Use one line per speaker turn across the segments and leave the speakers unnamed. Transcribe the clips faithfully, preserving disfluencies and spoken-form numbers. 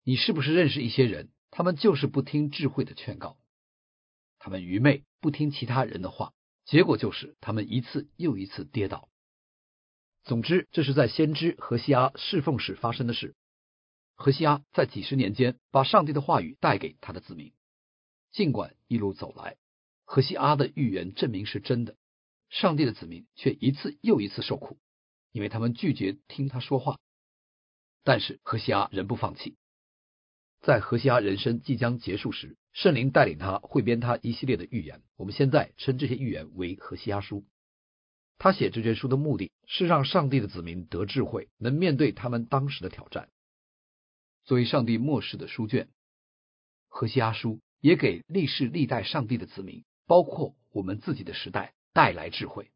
你是不是认识一些人，他们就是不听智慧的劝告，他们愚昧，不听其他人的话，结果就是他们一次又一次跌倒。总之，这是在先知何西阿侍奉时发生的事。何西阿在几十年间把上帝的话语带给他的子民，尽管一路走来，何西阿的预言证明是真的，上帝的子民却一次又一次受苦，因为他们拒绝听他说话。但是何西阿仍不放弃，在何西阿人生即将结束时，圣灵带领他汇编他一系列的预言，我们现在称这些预言为何西阿书。他写这卷书的目的是让上帝的子民得智慧，能面对他们当时的挑战。作为上帝末世的书卷，何西阿书也给历世历代上帝的子民，包括我们自己的时代，带来智慧。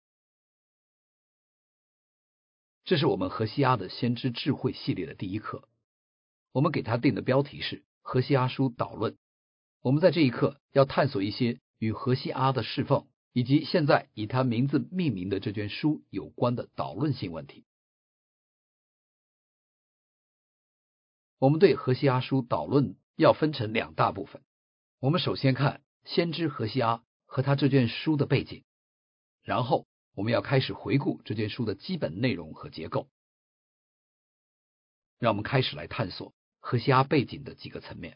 这是我们何西阿的先知智慧系列的第一课，我们给他定的标题是何西阿书导论。我们在这一课要探索一些与何西阿的侍奉以及现在以他名字命名的这卷书有关的导论性问题。我们对何西阿书导论要分成两大部分，我们首先看先知何西阿和他这卷书的背景，然后我们要开始回顾这卷书的基本内容和结构。让我们开始来探索何西阿背景的几个层面。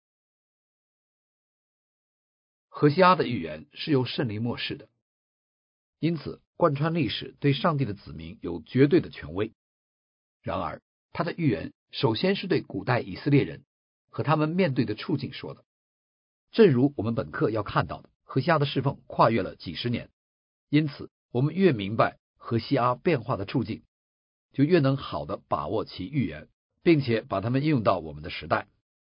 何西阿的预言是由圣灵默示的，因此贯穿历史对上帝的子民有绝对的权威。然而他的预言首先是对古代以色列人和他们面对的处境说的。正如我们本课要看到的，何西阿的侍奉跨越了几十年，因此我们越明白何西阿变化的处境，就越能好的把握其预言，并且把它们应用到我们的时代。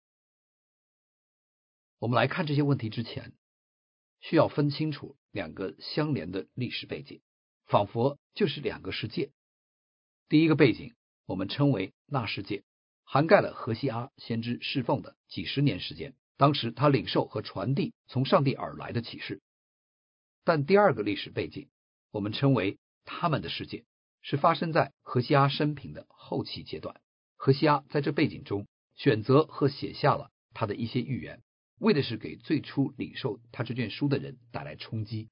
我们来看这些问题之前，需要分清楚两个相连的历史背景，仿佛就是两个世界。第一个背景我们称为纳世界，涵盖了何西阿先知侍奉的几十年时间，当时他领受和传递从上帝而来的启示。但第二个历史背景我们称为他们的世界，是发生在何西阿生平的后期阶段。何西阿在这背景中选择和写下了他的一些预言，为的是给最初领受他这卷书的人带来冲击。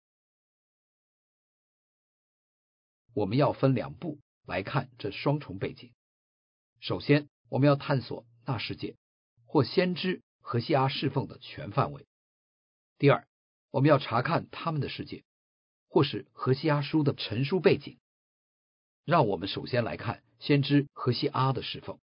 我们要分两步来看这双重背景。首先，我们要探索那世界或先知何西阿侍奉的全范围。第二，我们要查看他们的世界，或是何西阿书的陈述背景。让我们首先来看先知何西阿的侍奉。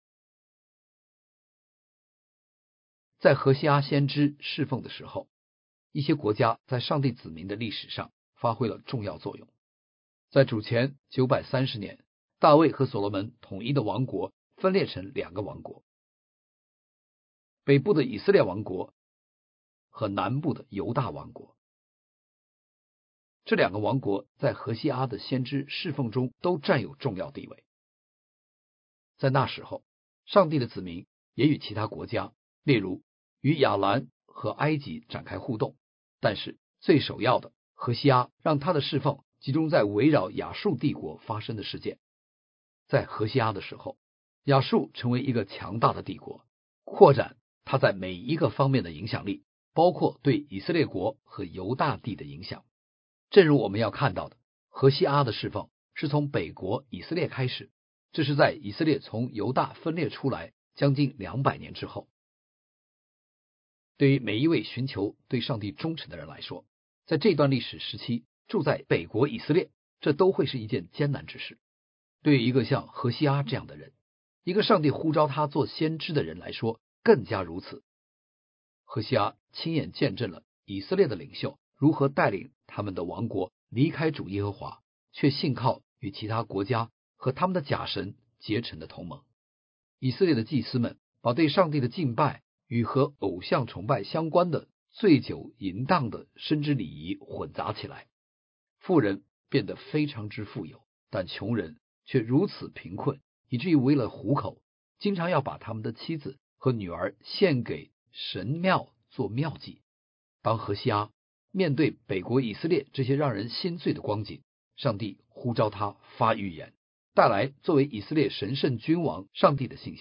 在何西阿先知侍奉的时候，一些国家在上帝子民的历史上发挥了重要作用。在主前九百三十年，大卫和所罗门统一的王国分裂成两个王国，北部的以色列王国和南部的犹大王国。这两个王国在何西阿的先知侍奉中都占有重要地位。在那时候，上帝的子民也与其他国家，例如与亚兰和埃及展开互动，但是最首要的，何西阿让他的侍奉集中在围绕亚述帝国发生的事件。在何西阿的时候，亚述成为一个强大的帝国，扩展他在每一个方面的影响力，包括对以色列国和犹大地的影响。正如我们要看到的，何西阿的侍奉是从北国以色列开始，这是在以色列从犹大分裂出来将近两百年之后。对于每一位寻求对上帝忠诚的人来说，在这段历史时期住在北国以色列，这都会是一件艰难之事。对于一个像何西阿这样的人，一个上帝呼召他做先知的人来说，更加如此。何西阿亲眼见证了以色列的领袖如何带领他们的王国离开主耶和华，却信靠与其他国家和他们的假神结成的同盟。以色列的祭司们把对上帝的敬拜与和偶像崇拜相关的醉酒淫荡的生殖礼仪混杂起来，富人变得非常之富有，但穷人却如此贫困，以至于为了糊口，经常要把他们的妻子和女儿献给神庙做庙祭。当何西阿面对北国以色列这些让人心碎的光景，上帝呼召他发预言，带来作为以色列神圣君王上帝的信息，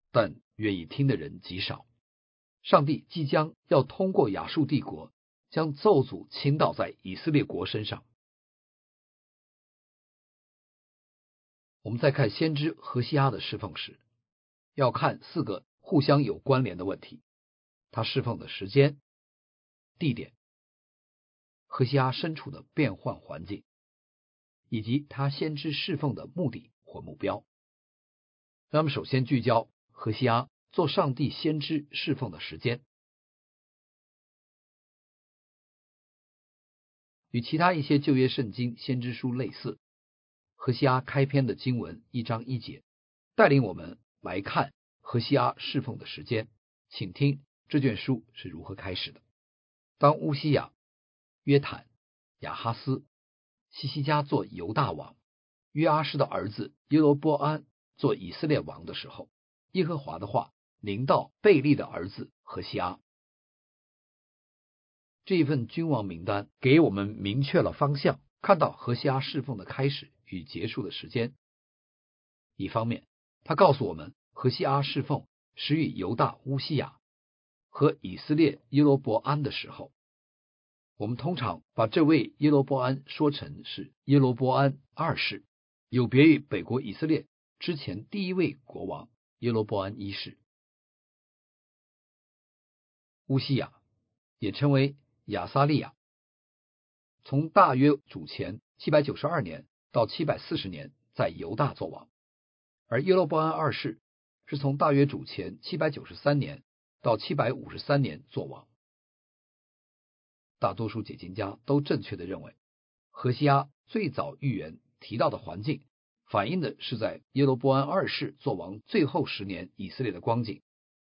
但愿意听的人极少。上帝即将要通过亚述帝国将咒诅倾倒在以色列国身上。我们再看先知何西阿的侍奉时，要看四个互相有关联的问题：他侍奉的时间、地点、何西阿身处的变换环境，以及他先知侍奉的目的或目标。让我们首先聚焦何西阿做上帝先知侍奉的时间。与其他一些旧约圣经先知书类似，何西阿开篇的经文一章一节带领我们来看何西阿侍奉的时间。请听这卷书是如何开始的。当乌西雅、约坦、亚哈斯、西西家做犹大王，约阿施的儿子耶罗波安做以色列王的时候，耶和华的话临到贝利的儿子何西阿。这一份君王名单给我们明确了方向，看到何西阿侍奉的开始与结束的时间。一方面，他告诉我们何西阿侍奉始于犹大乌西雅和以色列耶罗波安的时候。我们通常把这位耶罗波安说成是耶罗波安二世，有别于北国以色列之前第一位国王耶罗波安一世。乌西雅也称为亚撒利亚，从大约主前七百九十二年到七百四十年在犹大作王，而耶罗波安二世是从大约主前七百九十三年到七百五十三年作王。大多数解经家都正确地认为，何西阿最早预言提到的环境反映的是在耶罗波安二世作王最后十年以色列的光景。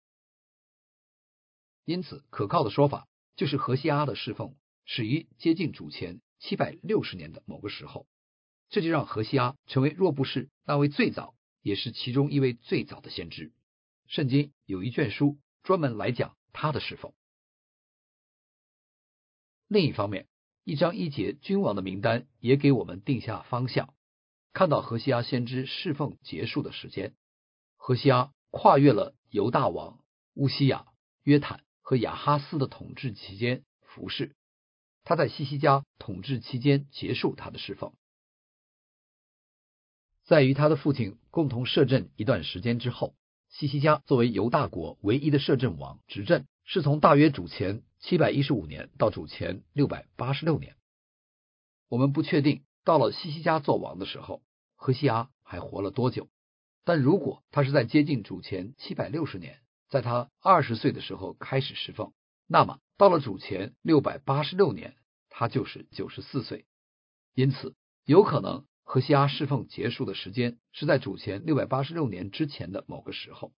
因此可靠的说法就是何西阿的侍奉始于接近主前七百六十年的某个时候，这就让何西阿成为若不是那位最早，也是其中一位最早的先知。圣经有一卷书专门来讲他的侍奉。另一方面，一章一节君王的名单也给我们定下方向，看到何西阿先知侍奉结束的时间。何西阿跨越了犹大王乌西雅、约坦和亚哈斯的统治期间服侍，他在西西家统治期间结束他的侍奉。在与他的父亲共同摄政一段时间之后，西西家作为犹大国唯一的摄政王执政是从大约主前七百一十五年到主前六百八十六年。我们不确定到了西西家作王的时候，何西阿还活了多久，但如果他是在接近主前七百六十年，在他二十岁的时候开始侍奉，那么到了主前六百八十六年，他就是九十四岁。因此有可能何西阿侍奉结束的时间是在主前六百八十六年之前的某个时候。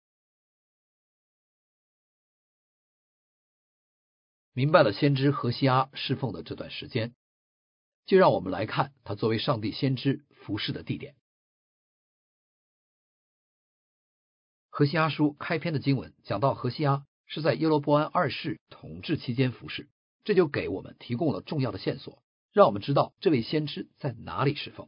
明白了先知何西阿侍奉的这段时间，就让我们来看他作为上帝先知服侍的地点。何西阿书开篇的经文讲到何西阿是在耶罗波安二世统治期间服侍，这就给我们提供了重要的线索，让我们知道这位先知在哪里侍奉。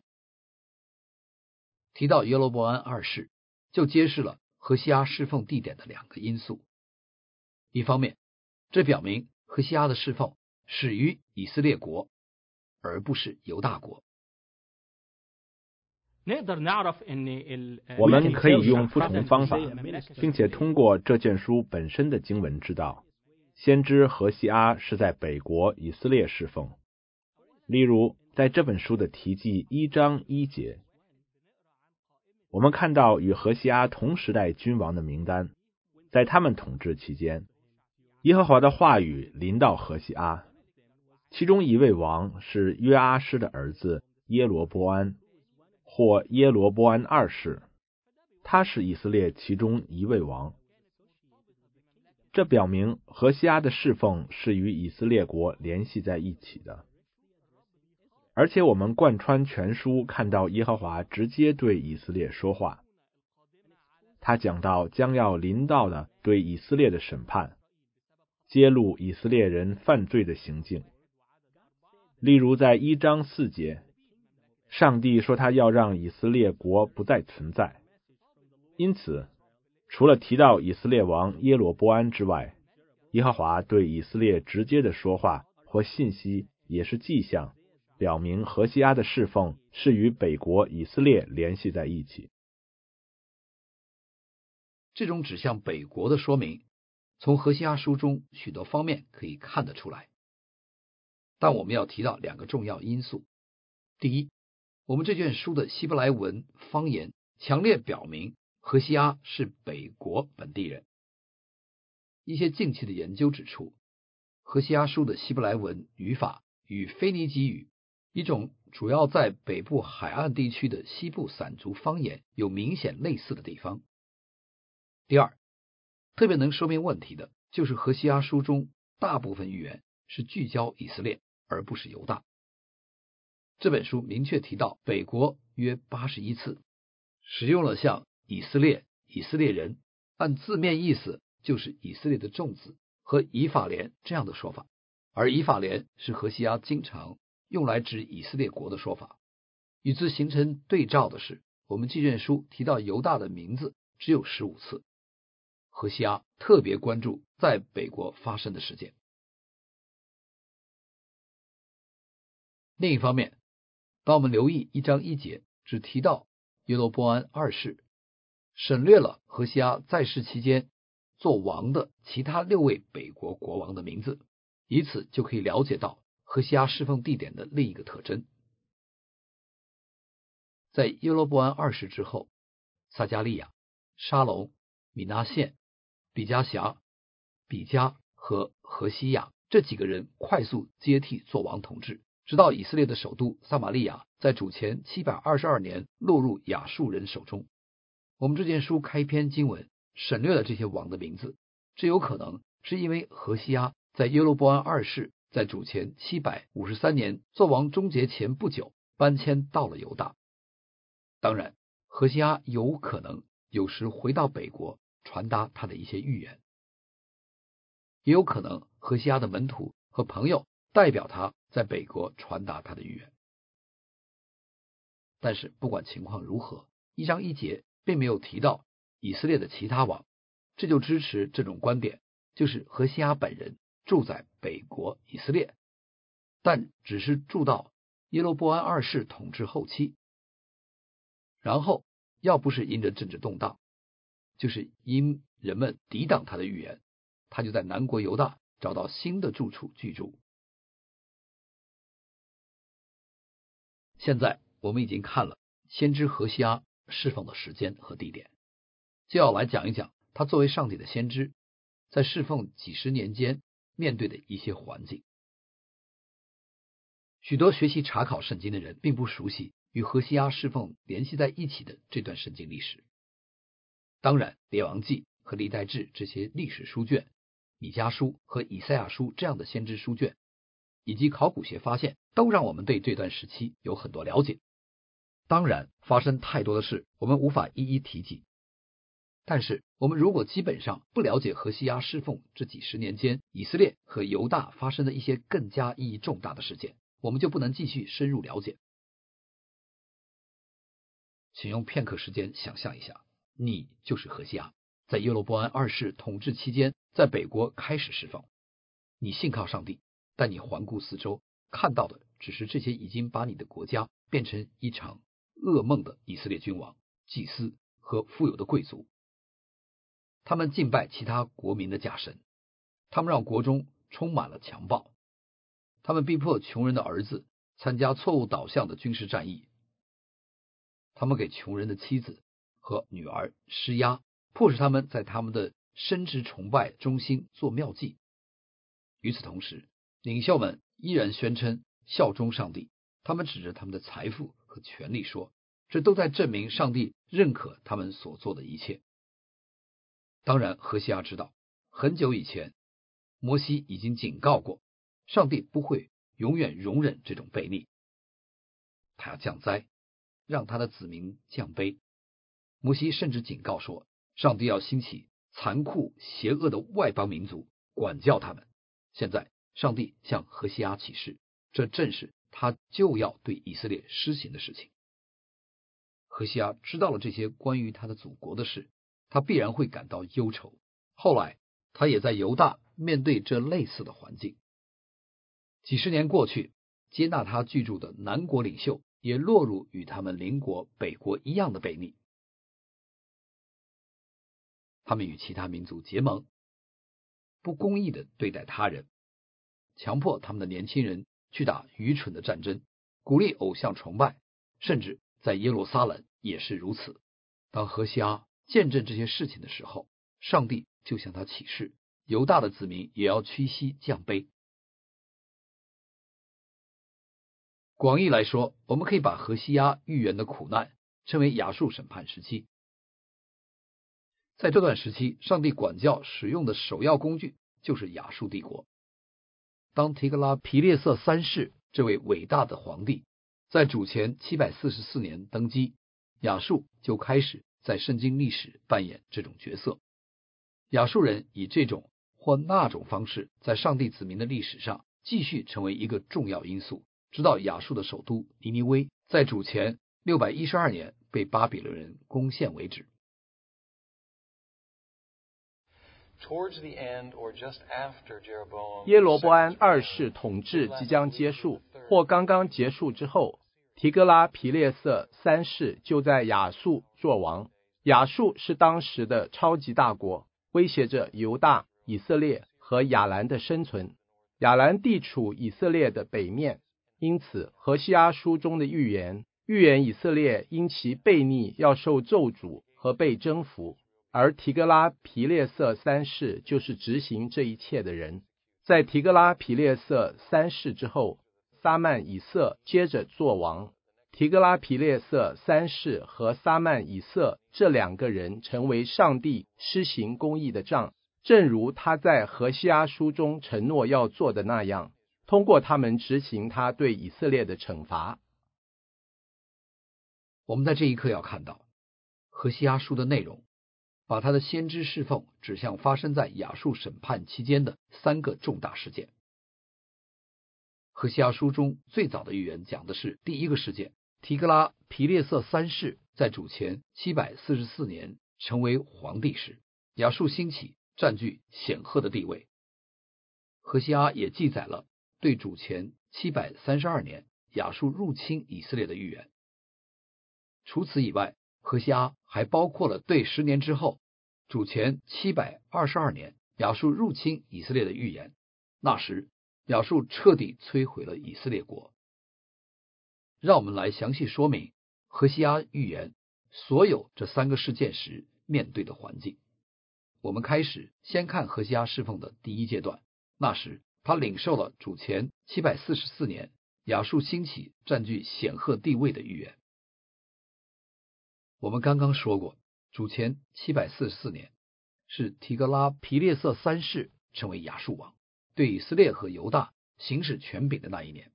提到耶罗波安二世，就揭示了何西阿侍奉地点的两个因素。一方面，这表明何西阿的侍奉始于以色列国，而不是犹大国。
我们可以用不同方法，并且通过这卷书本身的经文知道，先知何西阿是在北国以色列侍奉。例如，在这本书的题记一章一节，我们看到与何西阿同时代君王的名单，在他们统治期间，耶和华的话语临到何西阿，其中一位王是约阿施的儿子耶罗波安，或耶罗波安二世，他是以色列其中一位王。这表明何西阿的侍奉是与以色列国联系在一起的。而且我们贯穿全书看到耶和华直接对以色列说话，他讲到将要临到的对以色列的审判，揭露以色列人犯罪的行径。例如在一章四节，上帝说他要让以色列国不再存在，因此除了提到以色列王耶罗波安之外，耶和华对以色列直接的说话或信息也是迹象，表明何西阿的侍奉是与北国以色列联系在一起。
这种指向北国的说明，从何西阿书中许多方面可以看得出来。但我们要提到两个重要因素。第一，我们这卷书的希伯来文方言强烈表明何西阿是北国本地人。一些近期的研究指出，何西阿书的希伯来文语法与腓尼基语，一种主要在北部海岸地区的西部散族方言有明显类似的地方。第二，特别能说明问题的就是何西阿书中大部分预言是聚焦以色列而不是犹大。这本书明确提到北国约八十一次，使用了像以色列、以色列人，按字面意思就是以色列的众子，和以法莲这样的说法，而以法莲是何西阿经常用来指以色列国的说法。与之形成对照的是，我们这卷书提到犹大的名字只有十五次。何西阿特别关注在北国发生的事件。另一方面，当我们留意一章一节只提到耶罗波安二世，省略了何西阿在世期间做王的其他六位北国国王的名字，以此就可以了解到何西阿侍奉地点的另一个特征。在耶罗波安二世之后，撒迦利亚、沙龙、米拿现、比加辖、比加和何西亚这几个人快速接替做王统治，直到以色列的首都撒玛利亚在主前七百二十二年落入亚述人手中。我们这件书开篇经文省略了这些王的名字，这有可能是因为何西阿在耶罗波安二世在主前七百五十三年做王终结前不久搬迁到了犹大。当然，何西阿有可能有时回到北国传达他的一些预言，也有可能何西阿的门徒和朋友代表他在北国传达他的预言。但是不管情况如何，一章一节并没有提到以色列的其他王，这就支持这种观点，就是何西阿本人住在北国以色列，但只是住到耶罗波安二世统治后期，然后要不是因着政治动荡，就是因人们抵挡他的预言，他就在南国犹大找到新的住处居住。现在我们已经看了先知何西阿侍奉的时间和地点，就要来讲一讲他作为上帝的先知在侍奉几十年间面对的一些环境。许多学习查考圣经的人并不熟悉与何西阿侍奉联系在一起的这段圣经历史。当然，列王记和历代志这些历史书卷，米迦书和以赛亚书这样的先知书卷，以及考古学发现，都让我们对这段时期有很多了解。当然，发生太多的事，我们无法一一提及。但是，我们如果基本上不了解何西阿侍奉这几十年间以色列和犹大发生的一些更加意义重大的事件，我们就不能继续深入了解。请用片刻时间想象一下，你就是何西阿，在耶罗波安二世统治期间，在北国开始侍奉。你信靠上帝，但你环顾四周，看到的只是这些已经把你的国家变成一场噩梦的以色列君王、祭司和富有的贵族。他们敬拜其他国民的假神，他们让国中充满了强暴，他们逼迫穷人的儿子参加错误导向的军事战役，他们给穷人的妻子和女儿施压，迫使他们在他们的生殖崇拜中心做庙祭。与此同时，领袖们依然宣称效忠上帝，他们指着他们的财富和权力说，这都在证明上帝认可他们所做的一切。当然，何西阿知道，很久以前摩西已经警告过，上帝不会永远容忍这种悖逆，他要降灾，让他的子民降卑。摩西甚至警告说，上帝要兴起残酷邪恶的外邦民族，管教他们。现在上帝向何西阿启示，这正是他就要对以色列施行的事情。何西阿知道了这些关于他的祖国的事， 他必然会感到忧愁。后来他也在犹大面对这类似的环境。几十年过去，接纳他居住的南国领袖也落入与他们邻国北国一样的悖逆。他们与其他民族结盟，不公义地对待他人，强迫他们的年轻人去打愚蠢的战争，鼓励偶像崇拜，甚至在耶路撒冷也是如此。当何西阿见证这些事情的时候，上帝就向他启示，犹大的子民也要屈膝降卑。广义来说，我们可以把何西阿预言的苦难称为亚述审判时期。在这段时期，上帝管教使用的首要工具就是亚述帝国。当提格拉皮列瑟三世这位伟大的皇帝在主前七百四十四年登基，亚述就开始在圣经历史扮演这种角色。亚述人以这种或那种方式在上帝子民的历史上继续成为一个重要因素，直到亚述的首都尼尼微在主前六百一十二年被巴比伦人攻陷为止。
耶罗波安二世统治即将结束，或刚刚结束之后，提格拉皮列瑟三世就在亚述作王。亚述是当时的超级大国，威胁着犹大、以色列和亚兰的生存。亚兰地处以色列的北面，因此何西阿书中的预言预言以色列因其悖逆要受咒诅和被征服，而提格拉皮列瑟三世就是执行这一切的人。在提格拉皮列瑟三世之后，撒曼以色接着做王。提格拉皮列瑟三世和撒曼以色这两个人成为上帝施行公义的杖，正如他在何西阿书中承诺要做的那样，通过他们执行他对以色列的惩罚。
我们在这一刻要看到何西阿书的内容，把他的先知侍奉指向发生在亚述审判期间的三个重大事件。何西阿书中最早的预言讲的是第一个事件，提格拉皮列瑟三世在主前七百四十四年成为皇帝时，亚述兴起，占据显赫的地位。何西阿也记载了对主前七百三十二年亚述入侵以色列的预言。除此以外，何西阿还包括了对十年之后主前七百二十二年亚述入侵以色列的预言。那时亚述彻底摧毁了以色列国。让我们来详细说明何西阿预言所有这三个事件时面对的环境。我们开始先看何西阿侍奉的第一阶段，那时他领受了主前七百四十四年亚述兴起占据显赫地位的预言。我们刚刚说过，主前七百四十四年是提格拉皮列瑟三世成为亚述王，对以色列和犹大行使权柄的那一年。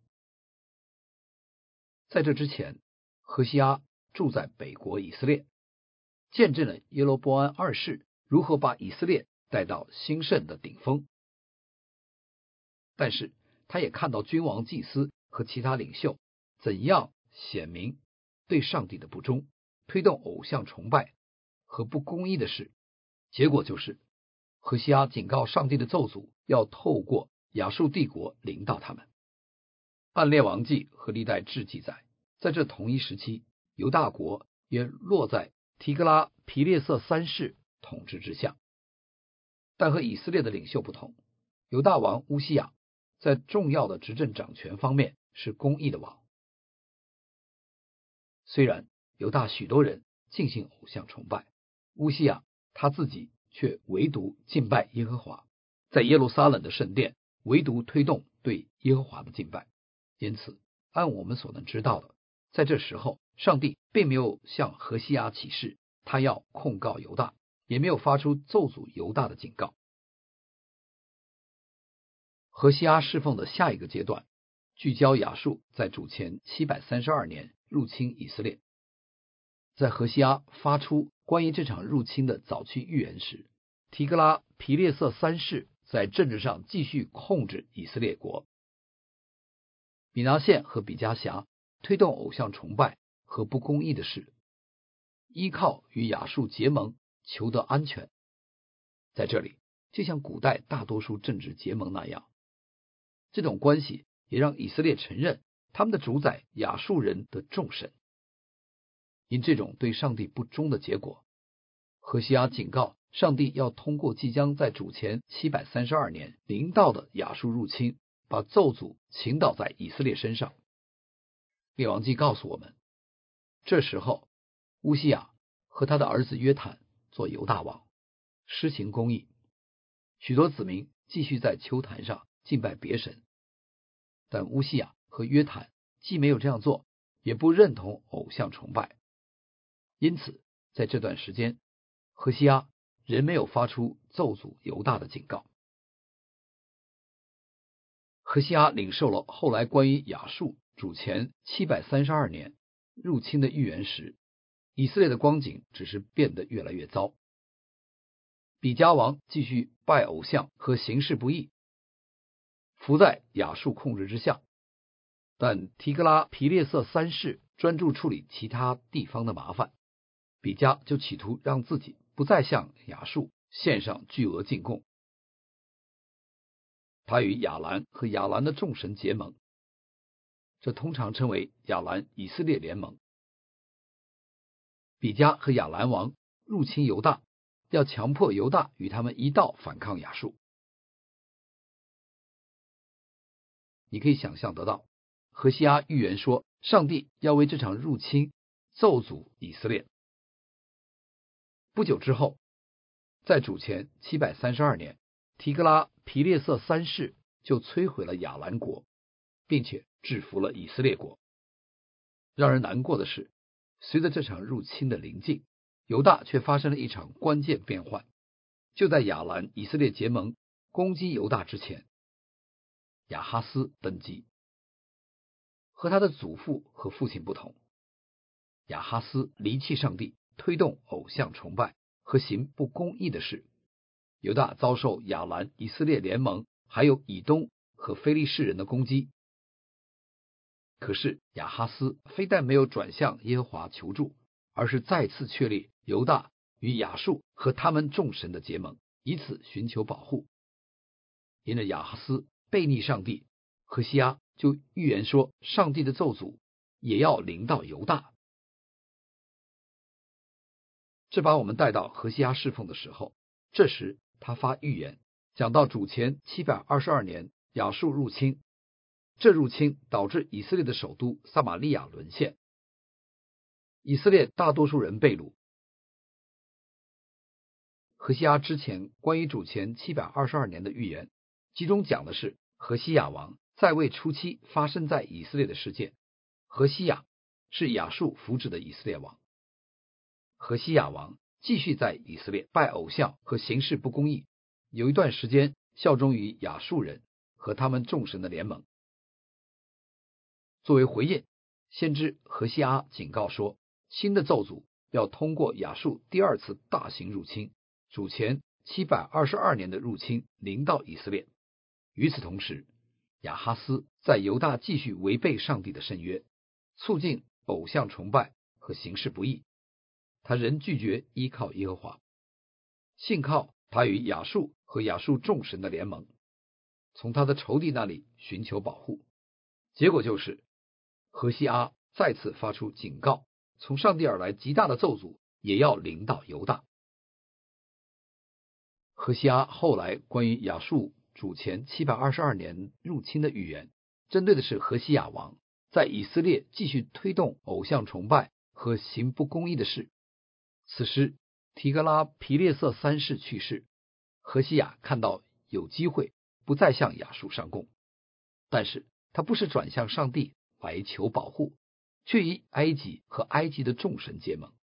在这之前，何西阿住在北国以色列，见证了耶罗波安二世如何把以色列带到兴盛的顶峰。但是他也看到君王、祭司和其他领袖怎样显明对上帝的不忠，推动偶像崇拜和不公义的事。结果就是何西阿警告上帝的咒诅要透过亚述帝国临到他们。按列王记和历代志记载，在这同一时期，犹大国也落在提格拉皮列瑟三世统治之下。但和以色列的领袖不同，犹大王乌西雅在重要的执政掌权方面是公义的王。虽然犹大许多人进行偶像崇拜，乌西雅他自己却唯独敬拜耶和华，在耶路撒冷的圣殿唯独推动对耶和华的敬拜。因此按我们所能知道的，在这时候上帝并没有向何西阿启示他要控告犹大，也没有发出咒诅犹大的警告。何西阿侍奉的下一个阶段聚焦亚述在主前七百三十二年入侵以色列。在何西阿发出关于这场入侵的早期预言时，提格拉皮列瑟三世在政治上继续控制以色列国。米拿现和比加辖推动偶像崇拜和不公义的事，依靠与亚述结盟求得安全。在这里，就像古代大多数政治结盟那样，这种关系也让以色列承认他们的主宰亚述人的众神。因这种对上帝不忠的结果，何西阿警告上帝要通过即将在主前七百三十二年临到的亚述入侵，把咒诅倾倒在以色列身上。列王纪告诉我们，这时候乌西雅和他的儿子约坦做犹大王，施行公义，许多子民继续在丘坛上敬拜别神，但乌西雅和约坦既没有这样做，也不认同偶像崇拜。因此在这段时间，何西阿仍没有发出咒诅犹大的警告。何西阿领受了后来关于亚述主前七百三十二年入侵的预言时，以色列的光景只是变得越来越糟。比加王继续拜偶像和行事不义，伏在亚述控制之下，但提格拉皮列瑟三世专注处理其他地方的麻烦，比加就企图让自己不再向亚述献上巨额进贡。他与亚兰和亚兰的众神结盟，这通常称为亚兰以色列联盟。比加和亚兰王入侵犹大，要强迫犹大与他们一道反抗亚述。你可以想象得到，何西阿预言说上帝要为这场入侵咒诅以色列。不久之后，在主前七百三十二年，提格拉皮列瑟三世就摧毁了亚兰国，并且制服了以色列国。让人难过的是，随着这场入侵的临近，犹大却发生了一场关键变换。就在亚兰以色列结盟攻击犹大之前，亚哈斯登基。和他的祖父和父亲不同，亚哈斯离弃上帝，推动偶像崇拜和行不公义的事。犹大遭受亚兰以色列联盟还有以东和非利士人的攻击。可是亚哈斯非但没有转向耶和华求助，而是再次确立犹大与亚述和他们众神的结盟，以此寻求保护。因着亚哈斯背逆上帝，何西阿就预言说上帝的咒诅也要临到犹大。这把我们带到何西阿侍奉的时候，这时他发预言，讲到主前七百二十二年亚述入侵，这入侵导致以色列的首都撒玛利亚沦陷，以色列大多数人被掳。何西阿之前关于主前七百二十二年的预言，其中讲的是何西亚王在位初期发生在以色列的事件。何西亚是亚述扶植的以色列王，何西亚王继续在以色列拜偶像和行事不公义，有一段时间效忠于亚述人和他们众神的联盟。作为回应，先知何西阿警告说，新的咒诅要通过亚述第二次大型入侵，主前七百二十二年的入侵临到以色列。与此同时，亚哈斯在犹大继续违背上帝的圣约，促进偶像崇拜和行事不义。他仍拒绝依靠耶和华，信靠他与亚述和亚述众神的联盟，从他的仇敌那里寻求保护。结果就是何西阿再次发出警告，从上帝而来极大的咒诅也要临到犹大。何西阿后来关于亚述主前七百二十二年入侵的预言，针对的是何西亚王在以色列继续推动偶像崇拜和行不公义的事。此时提格拉皮列瑟三世去世，何西亚看到有机会不再向亚述上贡，但是他不是转向上帝来求保护，却与埃及和埃及的众神结盟。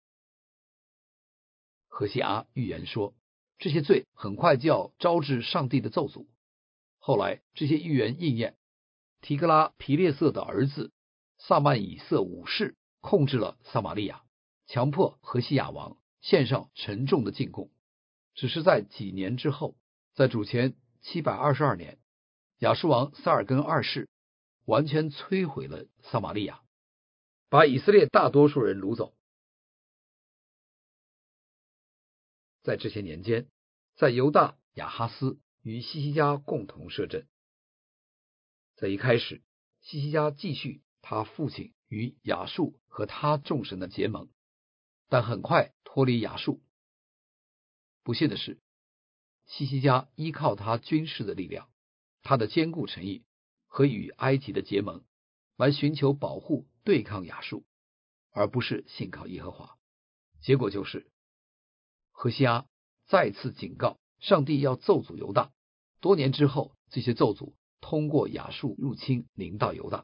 何西阿预言说，这些罪很快就要招致上帝的咒诅。后来这些预言应验，提格拉皮列瑟的儿子萨曼以色五世控制了撒玛利亚，强迫何西亚王献上沉重的进贡。只是在几年之后，在主前七百二十二年，亚述王撒尔根二世完全摧毁了撒玛利亚，把以色列大多数人掳走。 在这些年间，在犹大亚哈斯与西西家共同摄政。在一开始，西西家继续他父亲与亚述和他众神的结盟，但很快脱离亚述。不幸的是，西西家依靠他军事的力量，他的坚固诚意和与埃及的结盟，来寻求保护对抗亚述，而不是信靠耶和华。结果就是何西阿再次警告上帝要咒诅犹大，多年之后，这些咒诅通过亚述入侵临到犹大。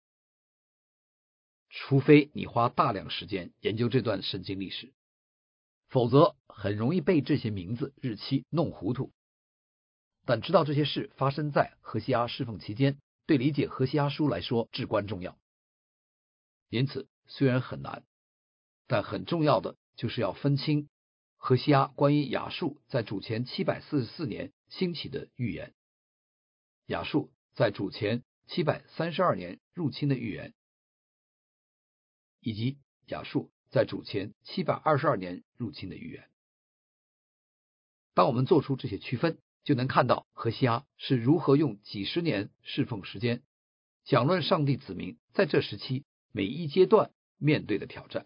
除非你花大量时间研究这段圣经历史，否则很容易被这些名字日期弄糊涂。但知道这些事发生在何西阿侍奉期间，对理解何西阿书来说至关重要。因此虽然很难，但很重要的就是要分清何西阿关于亚述在主前七百四十四年兴起的预言，亚述在主前七百三十二年入侵的预言，以及亚述在主前七百二十二年入侵的预言。当我们做出这些区分，就能看到何西阿是如何用几十年侍奉时间讲论上帝子民在这时期每一阶段面对的挑战。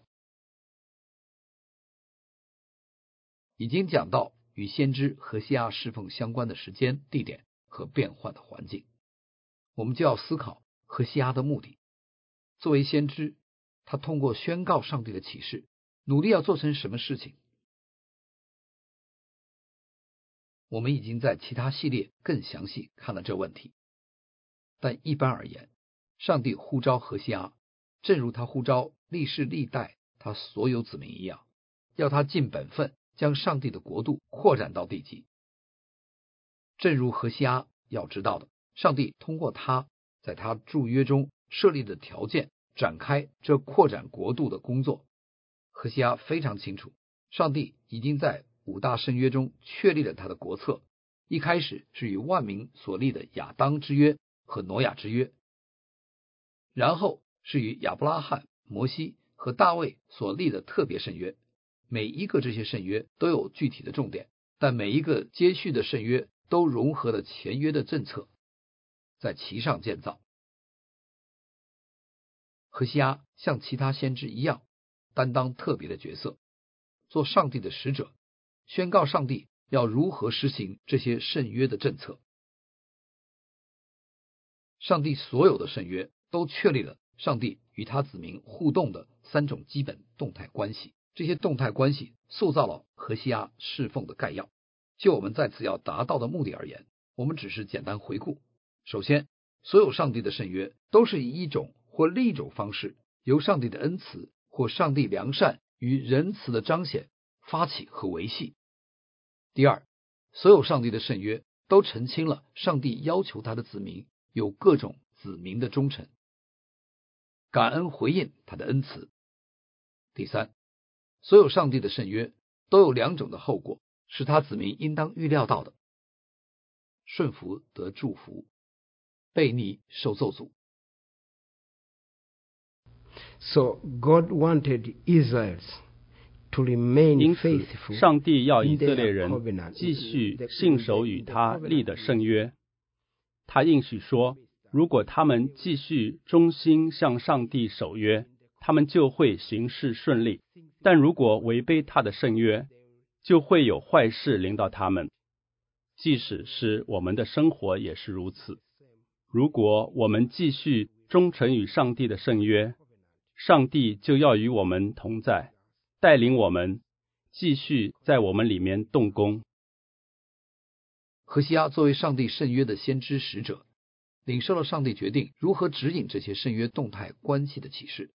已经讲到与先知何西阿侍奉相关的时间、地点和变换的环境，我们就要思考何西阿的目的。作为先知，他通过宣告上帝的启示，努力要做成什么事情？我们已经在其他系列更详细看了这问题，但一般而言，上帝呼召何西阿，正如他呼召历世历代他所有子民一样，要他尽本分，将上帝的国度扩展到地极。正如何西阿要知道的，上帝通过他在他驻约中设立的条件展开这扩展国度的工作。何西阿非常清楚，上帝已经在五大圣约中确立了他的国策，一开始是与万民所立的亚当之约和挪亚之约，然后是与亚伯拉罕、摩西和大卫所立的特别圣约。每一个这些圣约都有具体的重点，但每一个接续的圣约都融合了前约的政策，在其上建造。何西阿像其他先知一样，担当特别的角色，做上帝的使者，宣告上帝要如何实行这些圣约的政策。上帝所有的圣约都确立了上帝与他子民互动的三种基本动态关系，这些动态关系塑造了何西阿侍奉的概要。就我们在此要达到的目的而言，我们只是简单回顾。首先，所有上帝的圣约都是以一种或另一种方式，由上帝的恩慈或上帝良善与仁慈的彰显发起和维系。第二，所有上帝的圣约都澄清了上帝要求他的子民有各种子民的忠诚，感恩回应他的恩慈。第三，所有上帝的圣约都有两种的后果，是他子民应当预料到的：顺服得祝福，悖逆受咒诅。
So God wanted Israel to remain
因此，
faithful
上帝要以
in
色列
their
人
covenant.
继续信守与他立的圣约。他应许说，如果他们继续忠心向上帝守约，他们就会行事顺利；但如果违背他的圣约，就会有坏事临到他们。即使是我们的生活也是如此。如果我们继续忠诚于上帝的圣约，上帝就要与我们同在，带领我们继续在我们里面动工。
何西阿作为上帝圣约的先知使者，领受了上帝决定如何指引这些圣约动态关系的启示，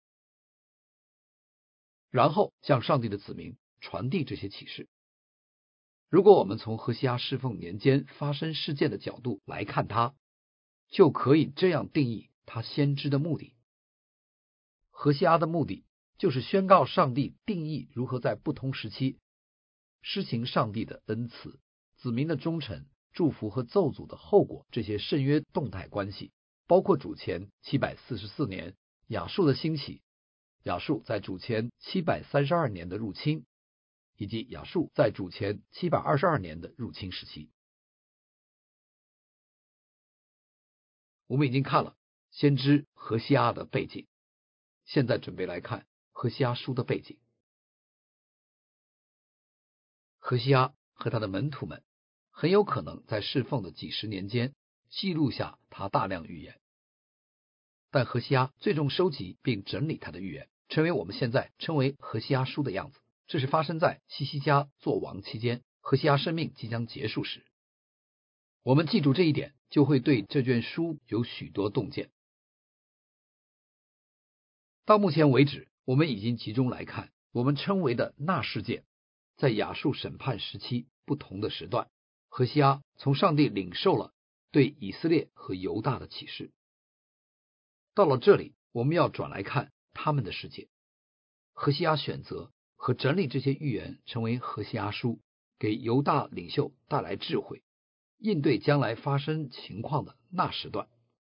然后向上帝的子民传递这些启示。如果我们从何西阿侍奉年间发生事件的角度来看他，就可以这样定义他先知的目的。何西阿的目的就是宣告上帝定义如何在不同时期施行上帝的恩慈、子民的忠诚、祝福和咒诅的后果，这些圣约动态关系，包括主前七百四十四年亚述的兴起，亚述在主前七百三十二年的入侵， 以及亚述在主前七百二十二年的入侵时期。我们已经看了先知何西阿的背景，现在准备来看何西阿书的背景。何西阿和他的门徒们很有可能在侍奉的几十年间记录下他大量预言，但何西阿最终收集并整理他的预言，成为我们现在称为何西阿书的样子。这是发生在西西家做王期间，何西阿生命即将结束时。我们记住这一点，就会对这卷书有许多洞见。到目前为止，我们已经集中来看我们称为的那世界在亚述审判时期不同的时段，何西阿从上帝领受了对以色列和犹大的启示。到了这里，我们要转来看他们的世界。何西阿选择和整理这些预言成为何西阿书，给犹大领袖带来智慧，应对将来发生情况的那时段。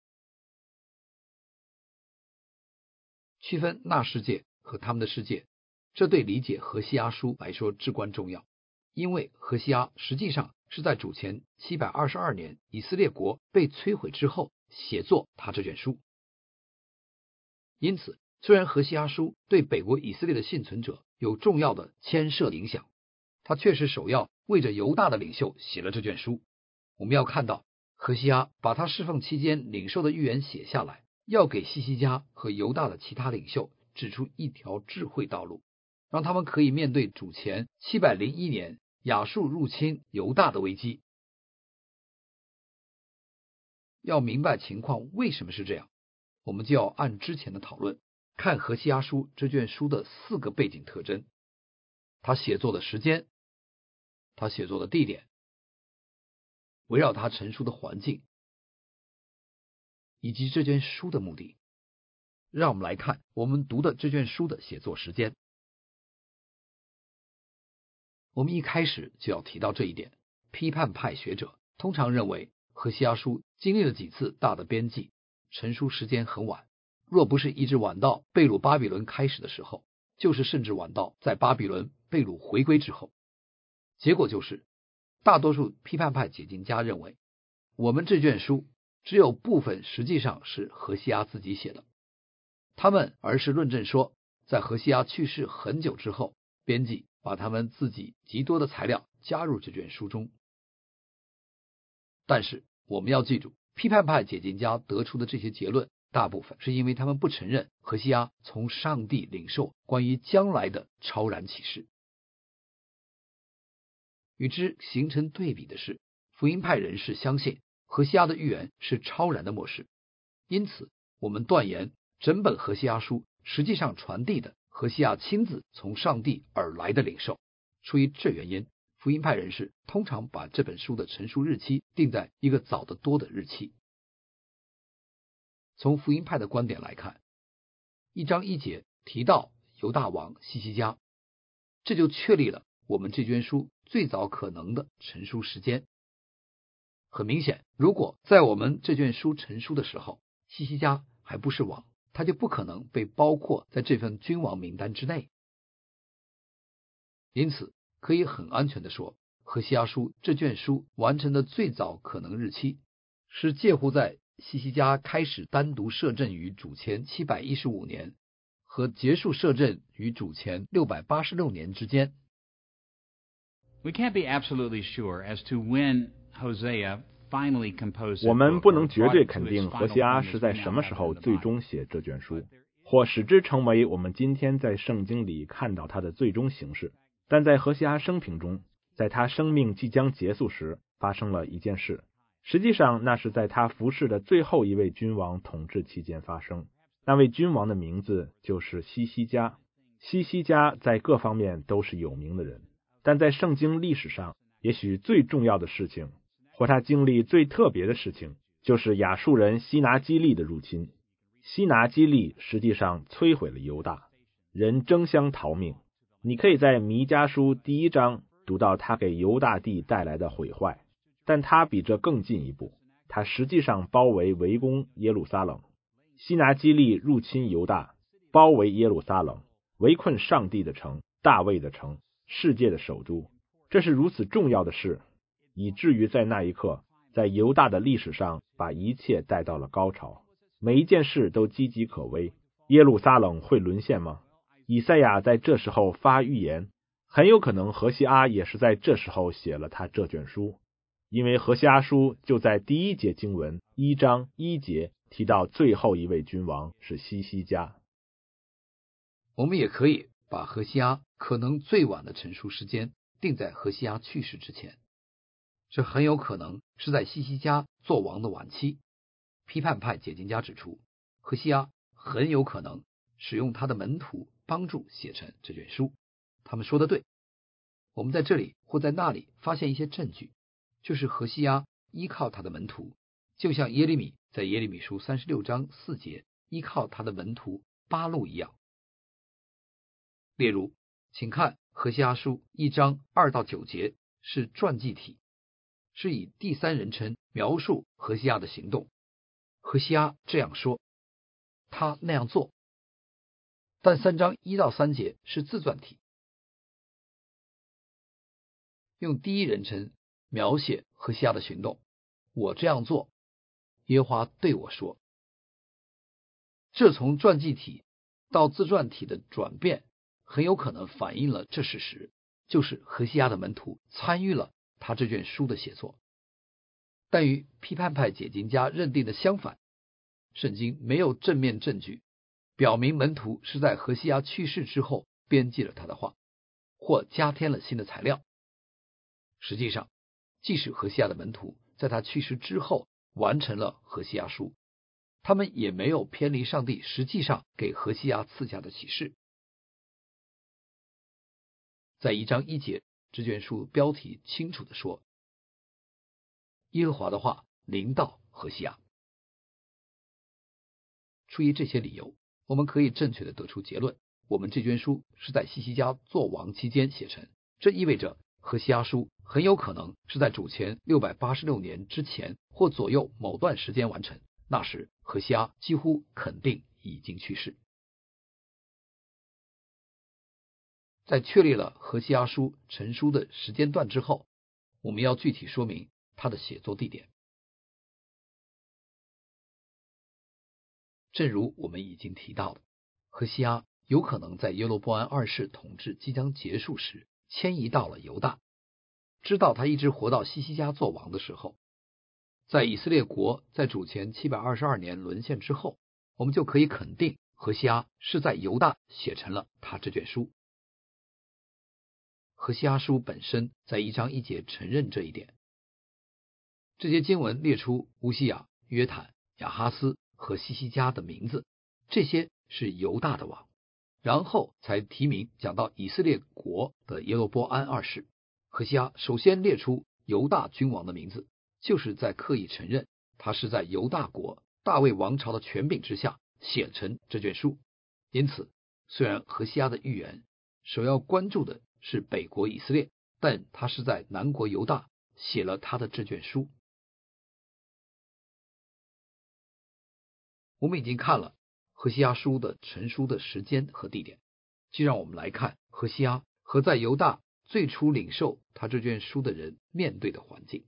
区分那世界和他们的世界，这对理解何西阿书来说至关重要，因为何西阿实际上是在主前七百二十二年以色列国被摧毁之后写作他这卷书。因此，虽然何西阿书对北国以色列的幸存者有重要的牵涉影响，他却是首要为着犹大的领袖写了这卷书。我们要看到何西阿把他侍奉期间领受的预言写下来，要给西西家和犹大的其他领袖指出一条智慧道路，让他们可以面对主前七百零一年亚述入侵犹大的危机。要明白情况为什么是这样，我们就要按之前的讨论看何西阿书这卷书的四个背景特征：他写作的时间，他写作的地点，围绕他陈述的环境，以及这卷书的目的。让我们来看我们读的这卷书的写作时间。我们一开始就要提到这一点，批判派学者通常认为何西阿书经历了几次大的编辑，成书时间很晚，若不是一直晚到被掳巴比伦开始的时候，就是甚至晚到在巴比伦被掳回归之后。结果就是大多数批判派解经家认为，我们这卷书只有部分实际上是何西阿自己写的，他们而是论证说，在何西阿去世很久之后，编辑把他们自己极多的材料加入这卷书中。但是我们要记住，批判派解经家得出的这些结论，大部分是因为他们不承认何西阿从上帝领受关于将来的超然启示。与之形成对比的是，福音派人士相信何西阿的预言是超然的末世，因此我们断言整本何西阿书实际上传递的何西阿亲自从上帝而来的领受。出于这原因，福音派人士通常把这本书的成书日期定在一个早得多的日期。从福音派的观点来看，一章一节提到犹大王西西家，这就确立了我们这卷书最早可能的成书时间。很明显，如果在我们这卷书成书的时候，西西家还不是王，他就不可能被包括在这份君王名单之内。因此可以很安全地说，何西阿书这卷书完成的最早可能日期是介乎在西西家开始单独摄政于主前七百一十五年和结束摄政于主前六百八十六年之间。
We can't be absolutely sure as to when Hosea finally composed.
我们不能绝对肯定何西阿是在什么时候最终写这卷书，或使之成为我们今天在圣经里看到它的最终形式。但在何西阿生平中，在他生命即将结束时，发生了一件事，实际上那是在他服侍的最后一位君王统治期间发生。那位君王的名字就是西西家。西西家在各方面都是有名的人，但在圣经历史上，也许最重要的事情，或他经历最特别的事情，就是亚述人西拿基利的入侵。西拿基利实际上摧毁了犹大，人争相逃命。你可以在弥迦书第一章读到他给犹大地带来的毁坏，但他比这更进一步，他实际上包围围攻耶路撒冷。西拿基利入侵犹大，包围耶路撒冷，围困上帝的城，大卫的城， 世界的首都。这是如此重要的事，以至于在那一刻，在犹大的历史上把一切带到了高潮，每一件事都岌岌可危。耶路撒冷会沦陷吗？以赛亚在这时候发预言，很有可能何西阿也是在这时候写了他这卷书，因为何西阿书就在第一节经文一章一节提到最后一位君王是西西家。
我们也可以把何西阿可能最晚的成书时间定在何西阿去世之前，这很有可能是在西西家做王的晚期。批判派解经家指出，何西阿很有可能使用他的门徒帮助写成这卷书。他们说的对，我们在这里或在那里发现一些证据，就是何西阿依靠他的门徒，就像耶利米在耶利米书三十六章四节依靠他的门徒巴录一样。例如，请看何西阿书一章二到九节是传记体，是以第三人称描述何西阿的行动。何西阿这样说，他那样做。但三章一到三节是自传体，用第一人称描写何西阿的行动。我这样做，耶和华对我说。这从传记体到自传体的转变，很有可能反映了这事实，就是何西阿的门徒参与了他这卷书的写作。但与批判派解经家认定的相反，圣经没有正面证据表明门徒是在何西阿去世之后编辑了他的话，或加添了新的材料。实际上，即使何西阿的门徒在他去世之后完成了何西阿书，他们也没有偏离上帝实际上给何西阿赐下的启示。在一章一节，这卷书标题清楚地说，耶和华的话临到何西阿。出于这些理由，我们可以正确的得出结论，我们这卷书是在西西家作王期间写成，这意味着何西阿书很有可能是在主前六百八十六年之前或左右某段时间完成，那时何西阿几乎肯定已经去世。在确立了何西阿书成书的时间段之后，我们要具体说明他的写作地点。正如我们已经提到的，何西阿有可能在耶罗波安二世统治即将结束时迁移到了犹大，知道他一直活到西西家做王的时候。在以色列国在主前七百二十二年沦陷之后，我们就可以肯定何西阿是在犹大写成了他这卷书。何西阿书本身在一章一节承认这一点。这些经文列出乌西雅、约坦、亚哈斯和西西家的名字，这些是犹大的王，然后才提名讲到以色列国的耶罗波安二世。何西阿首先列出犹大君王的名字，就是在刻意承认他是在犹大国大卫王朝的权柄之下写成这卷书。因此，虽然何西阿的预言首要关注的是北国以色列，但他是在南国犹大写了他的这卷书。我们已经看了何西阿书的成书的时间和地点，就让我们来看何西阿和在犹大最初领受他这卷书的人面对的环境。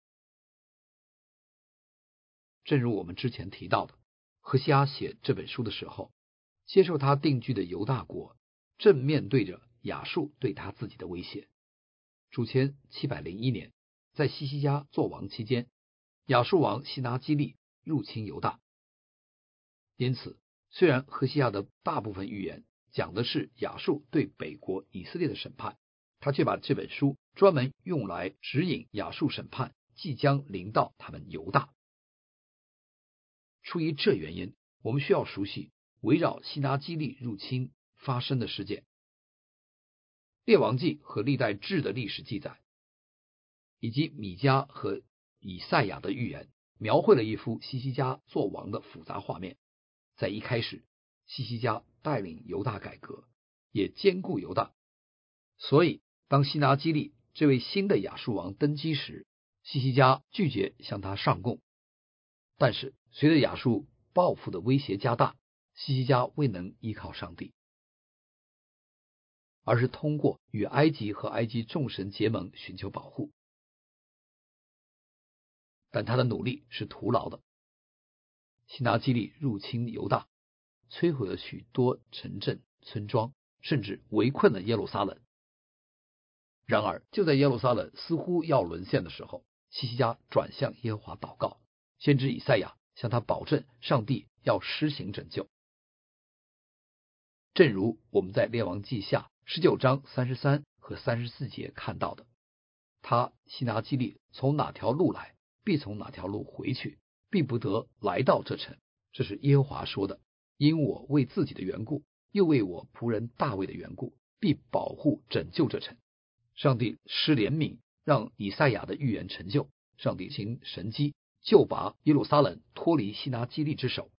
正如我们之前提到的，何西阿写这本书的时候，接受他定居的犹大国正面对着亚述对他自己的威胁。主前七百零一年，在西西家作王期间，亚述王西拿基利入侵犹大。因此，虽然何西阿的大部分预言讲的是亚述对北国以色列的审判，他却把这本书专门用来指引亚述审判即将临到他们犹大。出于这原因，我们需要熟悉围绕西拿基利入侵发生的事件。列王记和历代志的历史记载，以及米迦和以赛亚的预言，描绘了一幅西西家作王的复杂画面。在一开始，西西家带领犹大改革，也兼顾犹大，所以当西拿基利这位新的亚述王登基时，西西家拒绝向他上贡。但是随着亚述报复的威胁加大，西西家未能依靠上帝。 而是通过与埃及和埃及众神结盟寻求保护。但他的努力是徒劳的。西拿基立入侵犹大，摧毁了许多城镇、村庄，甚至围困了耶路撒冷。然而，就在耶路撒冷似乎要沦陷的时候，西西家转向耶和华祷告，先知以赛亚向他保证上帝要施行拯救。正如我们在列王记下十九章三十三和三十四节看到的，他西拿基立从哪条路来，必从哪条路回去，必不得来到这城。这是耶和华说的，因我为自己的缘故，又为我仆人大卫的缘故，必保护拯救这城。上帝施怜悯，让以赛亚的预言成就，上帝行神迹，救拔耶路撒冷脱离西拿基立之手。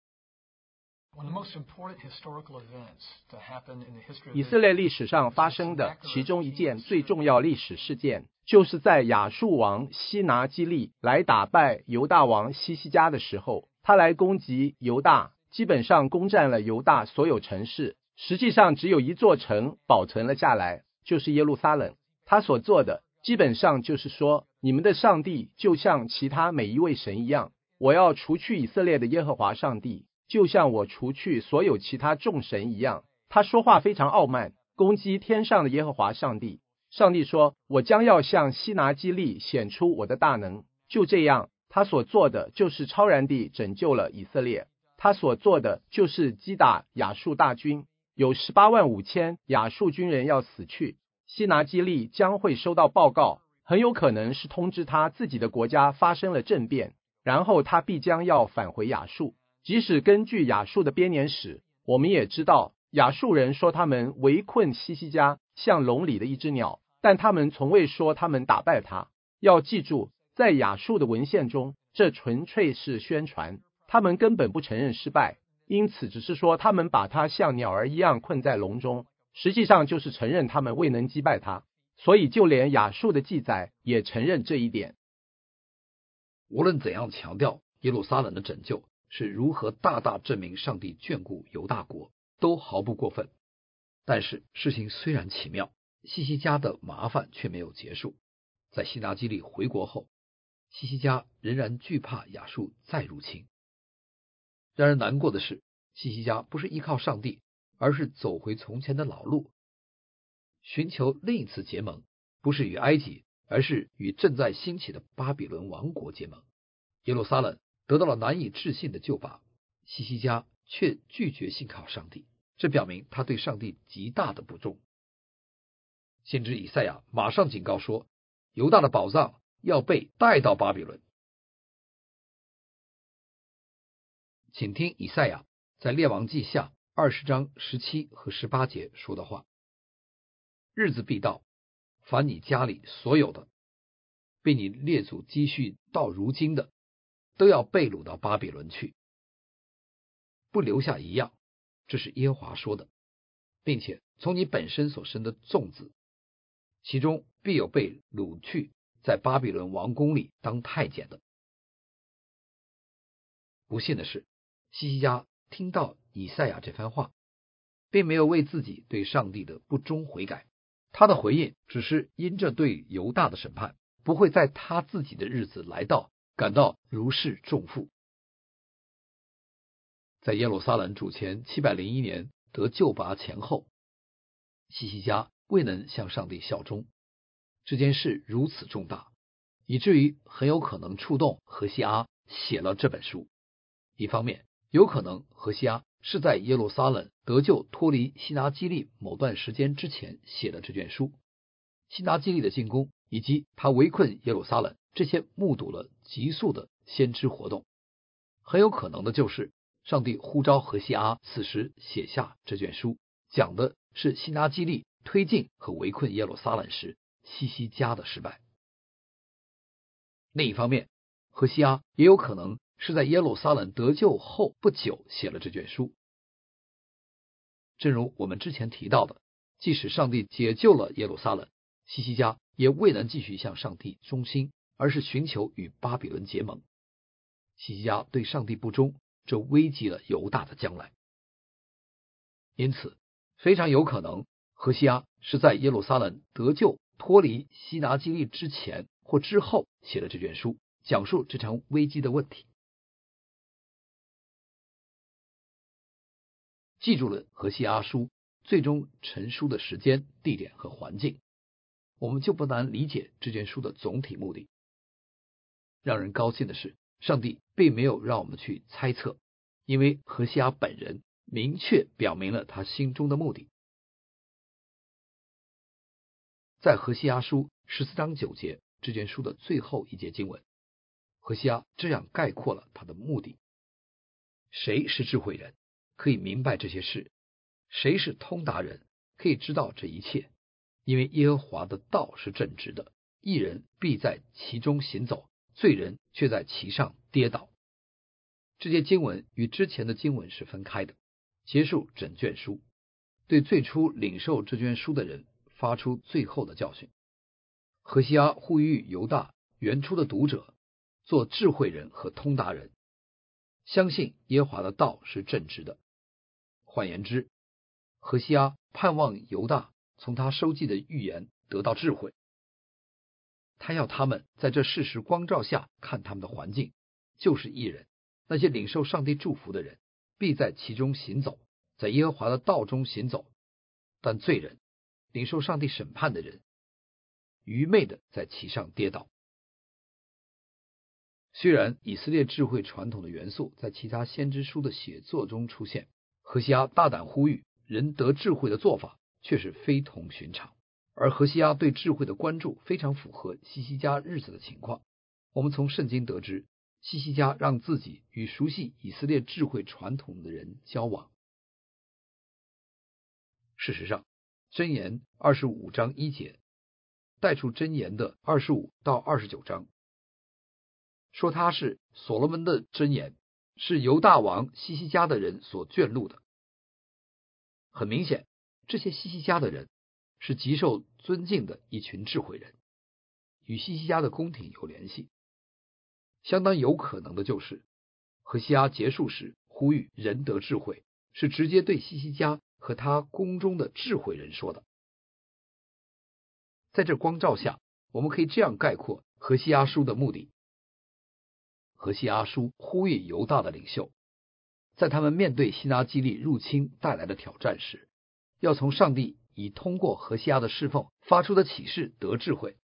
以色列历史上发生的其中一件最重要历史事件，就是在亚述王西拿基立来打败犹大王西西家的时候，他来攻击犹大，基本上攻占了犹大所有城市，实际上只有一座城保存了下来，就是耶路撒冷。他所做的基本上就是说，你们的上帝就像其他每一位神一样，我要除去以色列的耶和华上帝，就像我除去所有其他众神一样。他说话非常傲慢，攻击天上的耶和华上帝。上帝说，我将要向西拿基立显出我的大能。就这样，他所做的就是超然地拯救了以色列。他所做的就是击打亚述大军，有十八万五千亚述军人要死去。西拿基立将会收到报告，很有可能是通知他自己的国家发生了政变，然后他必将要返回亚述。即使根据亚述的编年史，我们也知道亚述人说他们围困西西家像笼里的一只鸟，但他们从未说他们打败他。要记住，在亚述的文献中，这纯粹是宣传，他们根本不承认失败，因此只是说他们把他像鸟儿一样困在笼中，实际上就是承认他们未能击败他。所以就连亚述的记载也承认这一点。
无论怎样强调耶路撒冷的拯救是如何大大证明上帝眷顾犹大国，都毫不过分。但是事情虽然奇妙，西西家的麻烦却没有结束。在西拿基立回国后，西西家仍然惧怕亚述再入侵。然而难过的是，西西家不是依靠上帝，而是走回从前的老路，寻求另一次结盟，不是与埃及，而是与正在兴起的巴比伦王国结盟。耶路撒冷得到了难以置信的救拔，西西家却拒绝信靠上帝，这表明他对上帝极大的不忠。先知以赛亚马上警告说，犹大的宝藏要被带到巴比伦。请听以赛亚在列王记下二十章十七和十八节说的话：日子必到，凡你家里所有的，被你列祖积蓄到如今的，都要被掳到巴比伦去，不留下一样。这是耶和华说的，并且从你本身所生的众子，其中必有被掳去在巴比伦王宫里当太监的。不幸的是，西西家听到以赛亚这番话，并没有为自己对上帝的不忠悔改，他的回应只是因着对犹大的审判不会在他自己的日子来到，感到如释重负。在耶路撒冷主前七百零一年得救拔前后，西西家未能向上帝效忠，这件事如此重大，以至于很有可能触动何西阿写了这本书。一方面，有可能何西阿是在耶路撒冷得救脱离西拿基立某段时间之前写的这卷书。西拿基立的进攻以及他围困耶路撒冷，这些目睹了急速的先知活动。很有可能的就是上帝呼召何西阿此时写下这卷书，讲的是西拿基立推进和围困耶路撒冷时西西家的失败。另一方面，何西阿也有可能是在耶路撒冷得救后不久写了这卷书。正如我们之前提到的，即使上帝解救了耶路撒冷，西西家也未能继续向上帝忠心，而是寻求与巴比伦结盟。西西家对上帝不忠，这危及了犹大的将来。因此非常有可能何西阿是在耶路撒冷得救脱离西拿基立之前或之后写了这卷书，讲述这场危机的问题。记住了何西阿书最终成书的时间、地点和环境，我们就不难理解这卷书的总体目的。让人高兴的是，上帝并没有让我们去猜测，因为何西阿本人明确表明了他心中的目的。在何西阿书十四章九节这卷书的最后一节经文，何西阿这样概括了他的目的：谁是智慧人，可以明白这些事；谁是通达人，可以知道这一切。因为耶和华的道是正直的，义人必在其中行走，罪人却在其上跌倒。这些经文与之前的经文是分开的，结束整卷书，对最初领受这卷书的人发出最后的教训。何西阿呼吁犹大原初的读者做智慧人和通达人，相信耶和华的道是正直的。换言之，何西阿盼望犹大从他收集的预言得到智慧，他要他们在这事实光照下看他们的环境，就是义人，那些领受上帝祝福的人，必在其中行走，在耶和华的道中行走；但罪人，领受上帝审判的人，愚昧的在其上跌倒。虽然以色列智慧传统的元素在其他先知书的写作中出现，何西阿大胆呼吁人得智慧的做法却是非同寻常，而何西阿对智慧的关注非常符合西西家日子的情况。我们从圣经得知，西西家让自己与熟悉以色列智慧传统的人交往。事实上，箴言二十五章一节带出箴言的二十五到二十九章，说他是所罗门的箴言，是犹大王西西家的人所眷录的。很明显，这些西西家的人是极受尊敬的一群智慧人，与西西家的宫廷有联系。相当有可能的就是，何西阿结束时呼吁人得智慧，是直接对西西家和他宫中的智慧人说的。在这光照下，我们可以这样概括何西阿书的目的。何西阿书呼吁犹大的领袖，在他们面对西拿基立入侵带来的挑战时，要从上帝以通过何西阿的侍奉发出的启示得智慧。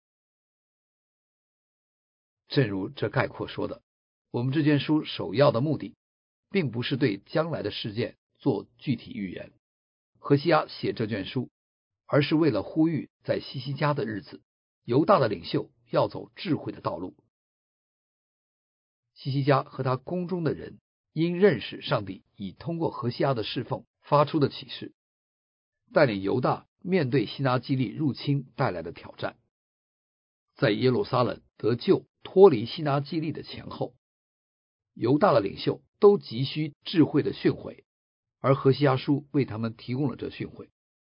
正如这概括说的，我们这卷书首要的目的并不是对将来的事件做具体预言，何西阿写这卷书，而是为了呼吁在西西家的日子，犹大的领袖要走智慧的道路。西西家和他宫中的人因认识上帝以通过何西阿的侍奉发出的启示，带领犹大面对西拿基立入侵带来的挑战。在耶路撒冷得救脱离西拿基立的前后，犹大的领袖都急需智慧的训诲，而何西阿书为他们提供了这训诲。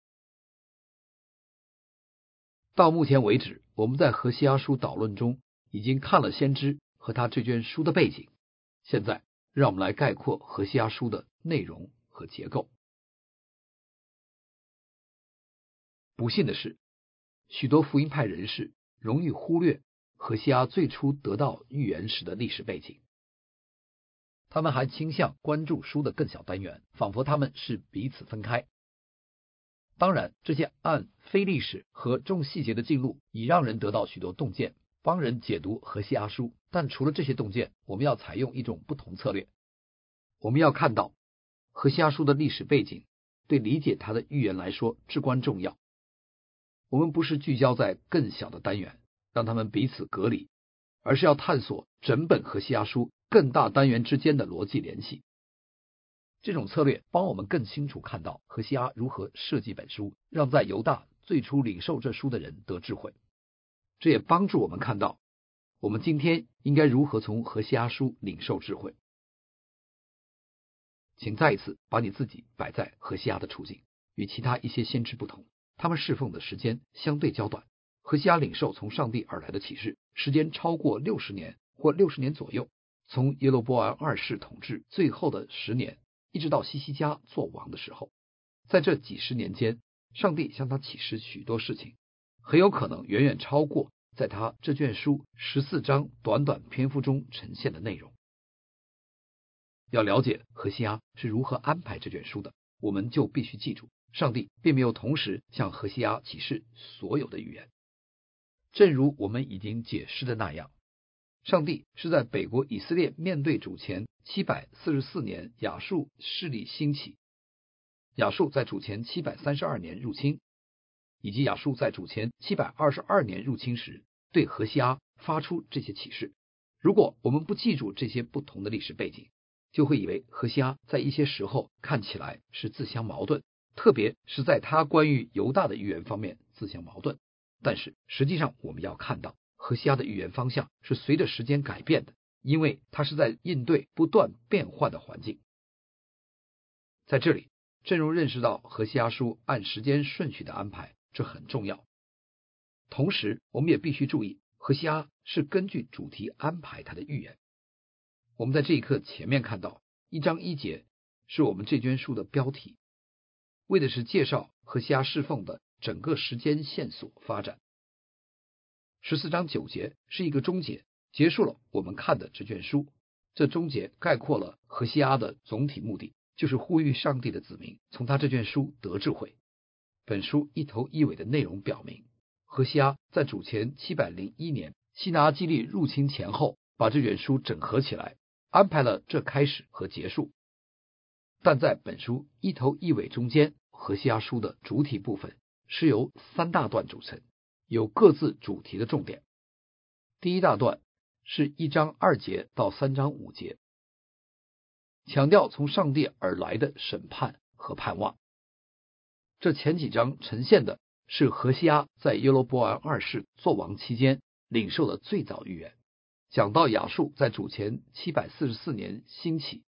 到目前为止，我们在何西阿书导论中已经看了先知和他这卷书的背景，现在让我们来概括何西阿书的内容和结构。不幸的是，许多福音派人士容易忽略何西阿最初得到预言时的历史背景，他们还倾向关注书的更小单元，仿佛他们是彼此分开。当然，这些按非历史和重细节的记录已让人得到许多洞见，帮人解读何西阿书。但除了这些洞见，我们要采用一种不同策略。我们要看到何西阿书的历史背景对理解他的预言来说至关重要。我们不是聚焦在更小的单元，让他们彼此隔离，而是要探索整本何西阿书更大单元之间的逻辑联系。这种策略帮我们更清楚看到何西阿如何设计本书，让在犹大最初领受这书的人得智慧。这也帮助我们看到我们今天应该如何从何西阿书领受智慧。请再一次把你自己摆在何西阿的处境，与其他一些先知不同，他们侍奉的时间相对较短。何西阿领受从上帝而来的启示时间超过六十年或六十年左右，从耶罗波安二世统治最后的十年一直到西西家做王的时候，在这几十年间， 上帝向他启示许多事情，很有可能远远超过在他这卷书十四章短短篇幅中呈现的内容。要了解何西阿是如何安排这卷书的，我们就必须记住，上帝并没有同时向何西阿启示所有的预言。正如我们已经解释的那样，上帝是在北国以色列面对主前七百四十四年亚述势力兴起，亚述在主前七百三十二年入侵，以及亚述在主前七百二十二年入侵时对何西阿发出这些启示。如果我们不记住这些不同的历史背景，就会以为何西阿在一些时候看起来是自相矛盾，特别是在他关于犹大的预言方面自相矛盾。但是实际上我们要看到，何西阿的预言方向是随着时间改变的，因为他是在应对不断变换的环境。在这里，正如认识到何西阿书按时间顺序的安排，这很重要。同时我们也必须注意，何西阿是根据主题安排他的预言。我们在这一课前面看到一章一节是我们这卷书的标题，为的是介绍何西阿侍奉的整个时间线索发展。十四章九节是一个终结，结束了我们看的这卷书。这终结概括了何西阿的总体目的，就是呼吁上帝的子民从他这卷书得智慧。本书一头一尾的内容表明，何西阿在主前七百零一年西拿基立入侵前后，把这卷书整合起来，安排了这开始和结束。但在本书一头一尾中间，何西阿书的主体部分是由三大段组成，有各自主题的重点。第一大段是一章二节到三章五节，强调从上帝而来的审判和盼望。这前几章呈现的是何西阿在耶罗波安二世作王期间领受的最早预言，讲到亚述在主前七百四十四年兴起。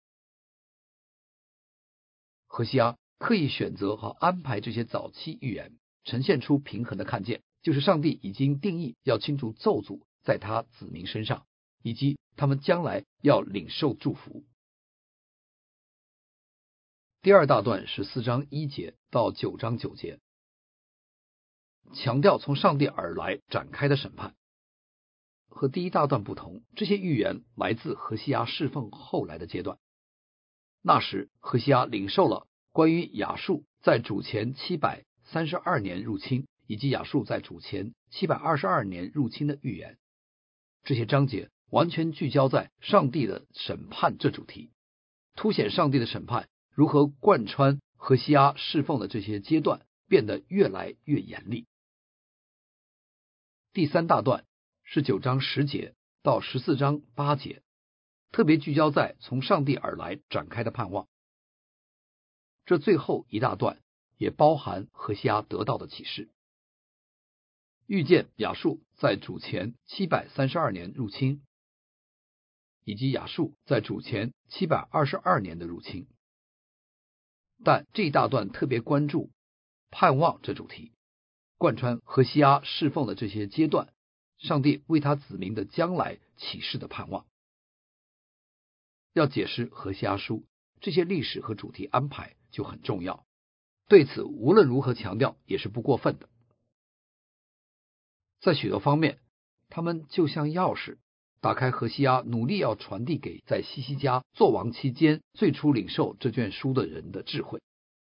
何西阿刻意选择和安排这些早期预言，呈现出平衡的看见，就是上帝已经定义要清除咒诅在他子民身上，以及他们将来要领受祝福。第二大段是四章一节到九章九节，强调从上帝而来展开的审判。和第一大段不同，这些预言来自何西阿侍奉后来的阶段。那时何西阿领受了关于亚述在主前七百三十二年入侵，以及亚述在主前七百二十二年入侵的预言。这些章节完全聚焦在上帝的审判这主题，凸显上帝的审判如何贯穿何西阿侍奉的这些阶段，变得越来越严厉。第三大段是九章十节到十四章八节，特别聚焦在从上帝而来展开的盼望。这最后一大段也包含何西阿得到的启示，预见亚述在主前七百三十二年入侵，以及亚述在主前七百二十二年的入侵。但这一大段特别关注盼望这主题，贯穿何西阿侍奉的这些阶段，上帝为他子民的将来启示的盼望。要解释何西阿书，这些历史和主题安排就很重要，对此无论如何强调也是不过分的。在许多方面，他们就像钥匙，打开何西阿努力要传递给在西西家作王期间最初领受这卷书的人的智慧。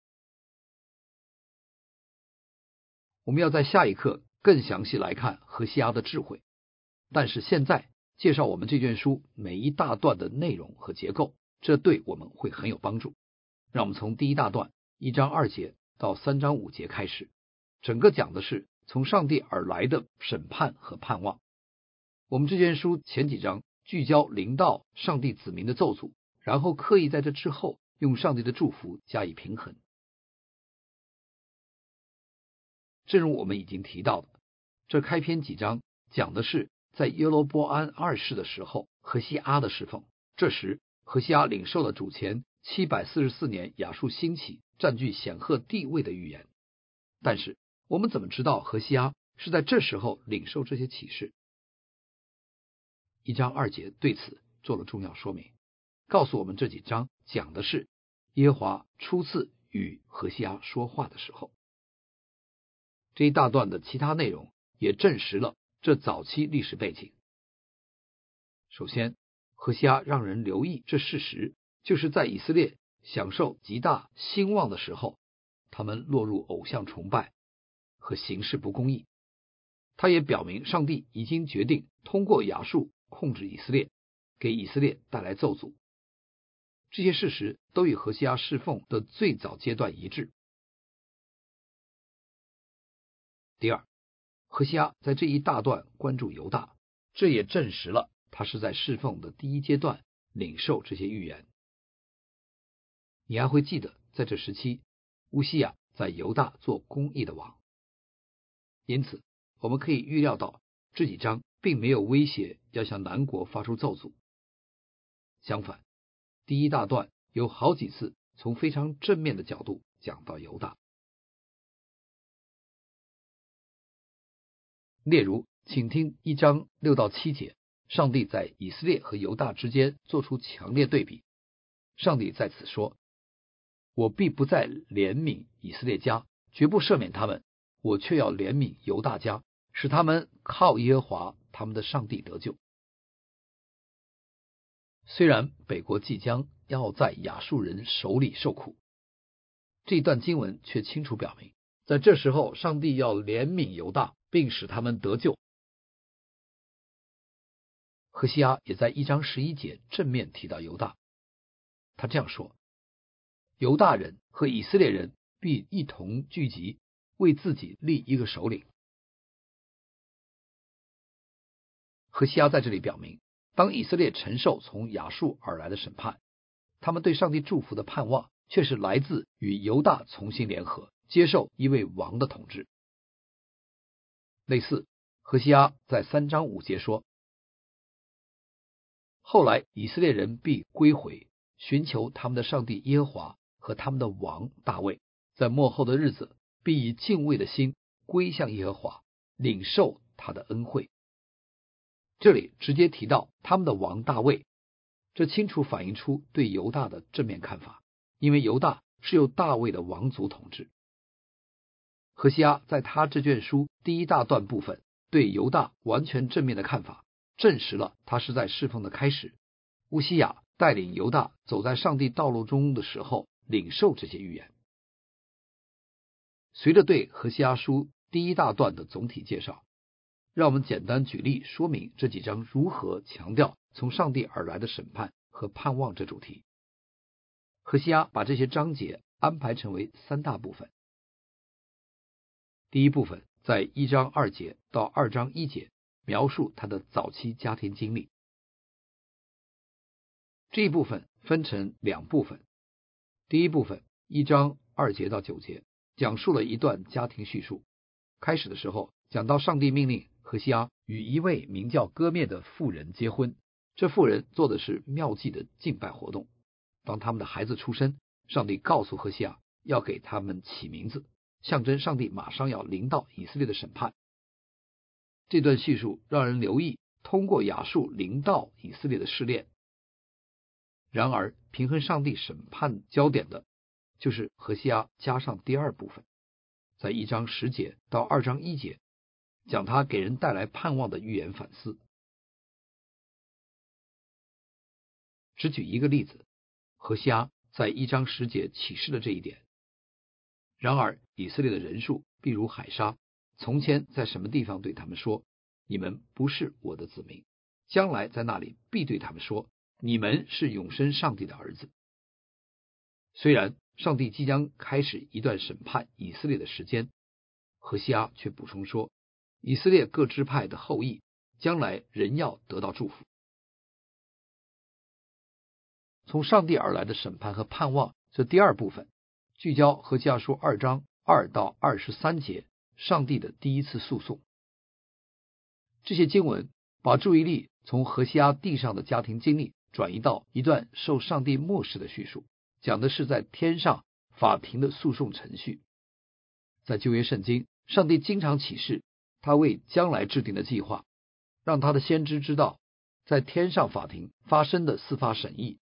我们要在下一课更详细来看何西阿的智慧，但是现在介绍我们这卷书每一大段的内容和结构，这对我们会很有帮助。让我们从第一大段一章二节到三章五节开始，整个讲的是从上帝而来的审判和盼望。我们这卷书前几章聚焦临到上帝子民的咒诅，然后刻意在这之后用上帝的祝福加以平衡。正如我们已经提到的，这开篇几章讲的是在耶罗波安二世的时候何西阿的侍奉。这时何西阿领受了主前七百四十四年亚述兴起占据显赫地位的预言。但是我们怎么知道何西阿是在这时候领受这些启示？一章二节对此做了重要说明，告诉我们这几章讲的是耶和华初次与何西阿说话的时候。 这一大段的其他内容也证实了这早期历史背景。首先，何西阿让人留意这事实，就是在以色列享受极大兴旺的时候，他们落入偶像崇拜和行事不公义。他也表明上帝已经决定通过亚述控制以色列，给以色列带来咒诅。这些事实都与何西阿侍奉的最早阶段一致。第二，何西阿在这一大段关注犹大，这也证实了他是在侍奉的第一阶段领受这些预言。你还会记得，在这时期，乌西雅在犹大做公义的王，因此我们可以预料到这几章并没有威胁要向南国发出咒诅。相反，第一大段有好几次从非常正面的角度讲到犹大。例如，请听一章六到七节，上帝在以色列和犹大之间做出强烈对比。上帝在此说：我必不再怜悯以色列家，绝不赦免他们，我却要怜悯犹大家，使他们靠耶和华他们的上帝得救。虽然北国即将要在亚述人手里受苦，这段经文却清楚表明，在这时候上帝要怜悯犹大，并使他们得救。何西阿也在一章十一节正面提到犹大，他这样说：犹大人和以色列人必一同聚集，为自己立一个首领。何西阿在这里表明，当以色列承受从亚述而来的审判，他们对上帝祝福的盼望却是来自与犹大重新联合，接受一位王的统治。类似，何西阿在三章五节说：后来以色列人必归回，寻求他们的上帝耶和华和他们的王大卫，在末后的日子必以敬畏的心归向耶和华，领受他的恩惠。这里直接提到他们的王大卫，这清楚反映出对犹大的正面看法，因为犹大是由大卫的王族统治。何西阿在他这卷书第一大段部分对犹大完全正面的看法，证实了他是在侍奉的开始。乌西雅带领犹大走在上帝道路中的时候，领受这些预言。随着对何西阿书第一大段的总体介绍，让我们简单举例说明这几章如何强调从上帝而来的审判和盼望这主题。何西阿把这些章节安排成为三大部分。第一部分在一章二节到二章一节描述他的早期家庭经历。这一部分分成两部分，第一部分一章二节到九节讲述了一段家庭叙述。开始的时候讲到上帝命令何西阿与一位名叫歌灭的妇人结婚，这妇人做的是庙祭的敬拜活动。当他们的孩子出生，上帝告诉何西阿要给他们起名字，象征上帝马上要临到以色列的审判。这段叙述让人留意通过亚述临到以色列的试炼。然而平衡上帝审判焦点的就是何西阿加上第二部分，在一章十节到二章一节讲他给人带来盼望的预言反思。只举一个例子，何西阿在一章十节启示了这一点。然而以色列的人数必如海沙，从前在什么地方对他们说，你们不是我的子民，将来在那里必对他们说，你们是永生上帝的儿子。虽然上帝即将开始一段审判以色列的时间，何西阿却补充说，以色列各支派的后裔将来仍要得到祝福。从上帝而来的审判和盼望这第二部分，聚焦何西阿书二章二到二十三节上帝的第一次诉讼。这些经文把注意力从何西阿地上的家庭经历转移到一段受上帝默示的叙述，讲的是在天上法庭的诉讼程序。在旧约圣经，上帝经常启示他为将来制定的计划，让他的先知知道在天上法庭发生的司法审议。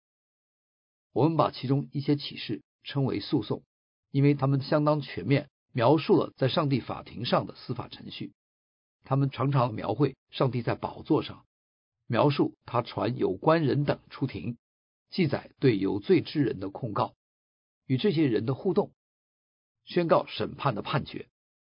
我们把其中一些启示称为诉讼，因为他们相当全面， 描述了在上帝法庭上的司法程序。他们常常描绘上帝在宝座上，描述他传有关人等出庭，记载对有罪之人的控告，与这些人的互动，宣告审判的判决。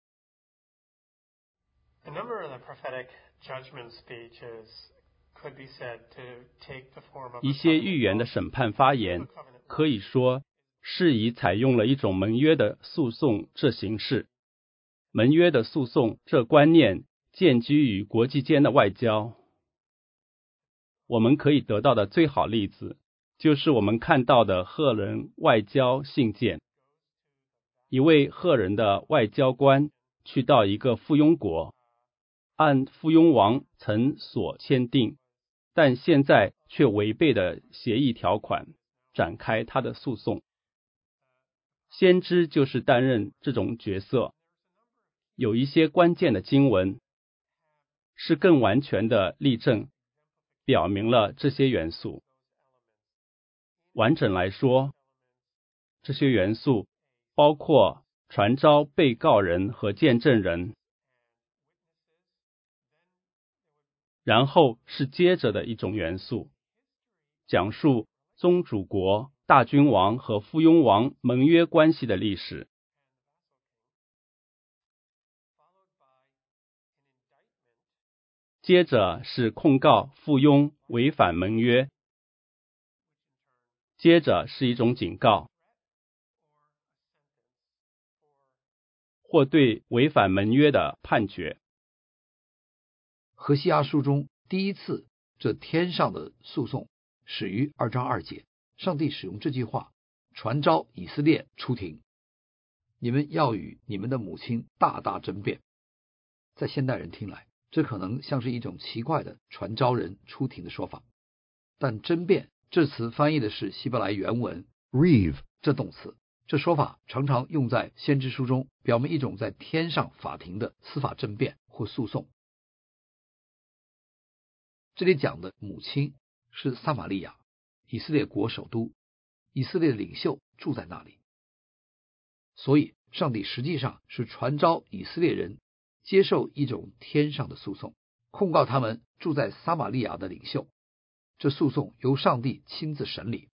A number of the prophetic judgment speeches could be said to take the form of
一些预言的审判发言，可以说是以采用了一种盟约的诉讼这形式。盟约的诉讼这观念建基于国际间的外交。我们可以得到的最好例子，就是我们看到的赫人外交信件。一位赫人的外交官去到一个附庸国，按附庸王曾所签订，但现在却违背的协议条款，展开他的诉讼。先知就是担任这种角色。有一些关键的经文是更完全的例证，表明了这些元素。完整来说，这些元素包括传召被告人和见证人，然后是接着的一种元素，讲述宗主国、大君王和附庸王盟约关系的历史。接着是控告附庸违反盟约，接着是一种警告，或对违反盟约的判决。
何西阿书中第一次这天上的诉讼始于二章二节，上帝使用这句话传召以色列出庭，你们要与你们的母亲大大争辩。在现代人听来，这可能像是一种奇怪的传召人出庭的说法，但争辩这词翻译的是希伯来原文 rev 这动词，这说法常常用在先知书中，表明一种在天上法庭的司法争辩或诉讼。这里讲的母亲是撒玛利亚，以色列国首都，以色列的领袖住在那里，所以上帝实际上是传召以色列人接受一种天上的诉讼，控告他们住在撒玛利亚的领袖。这诉讼由上帝亲自审理。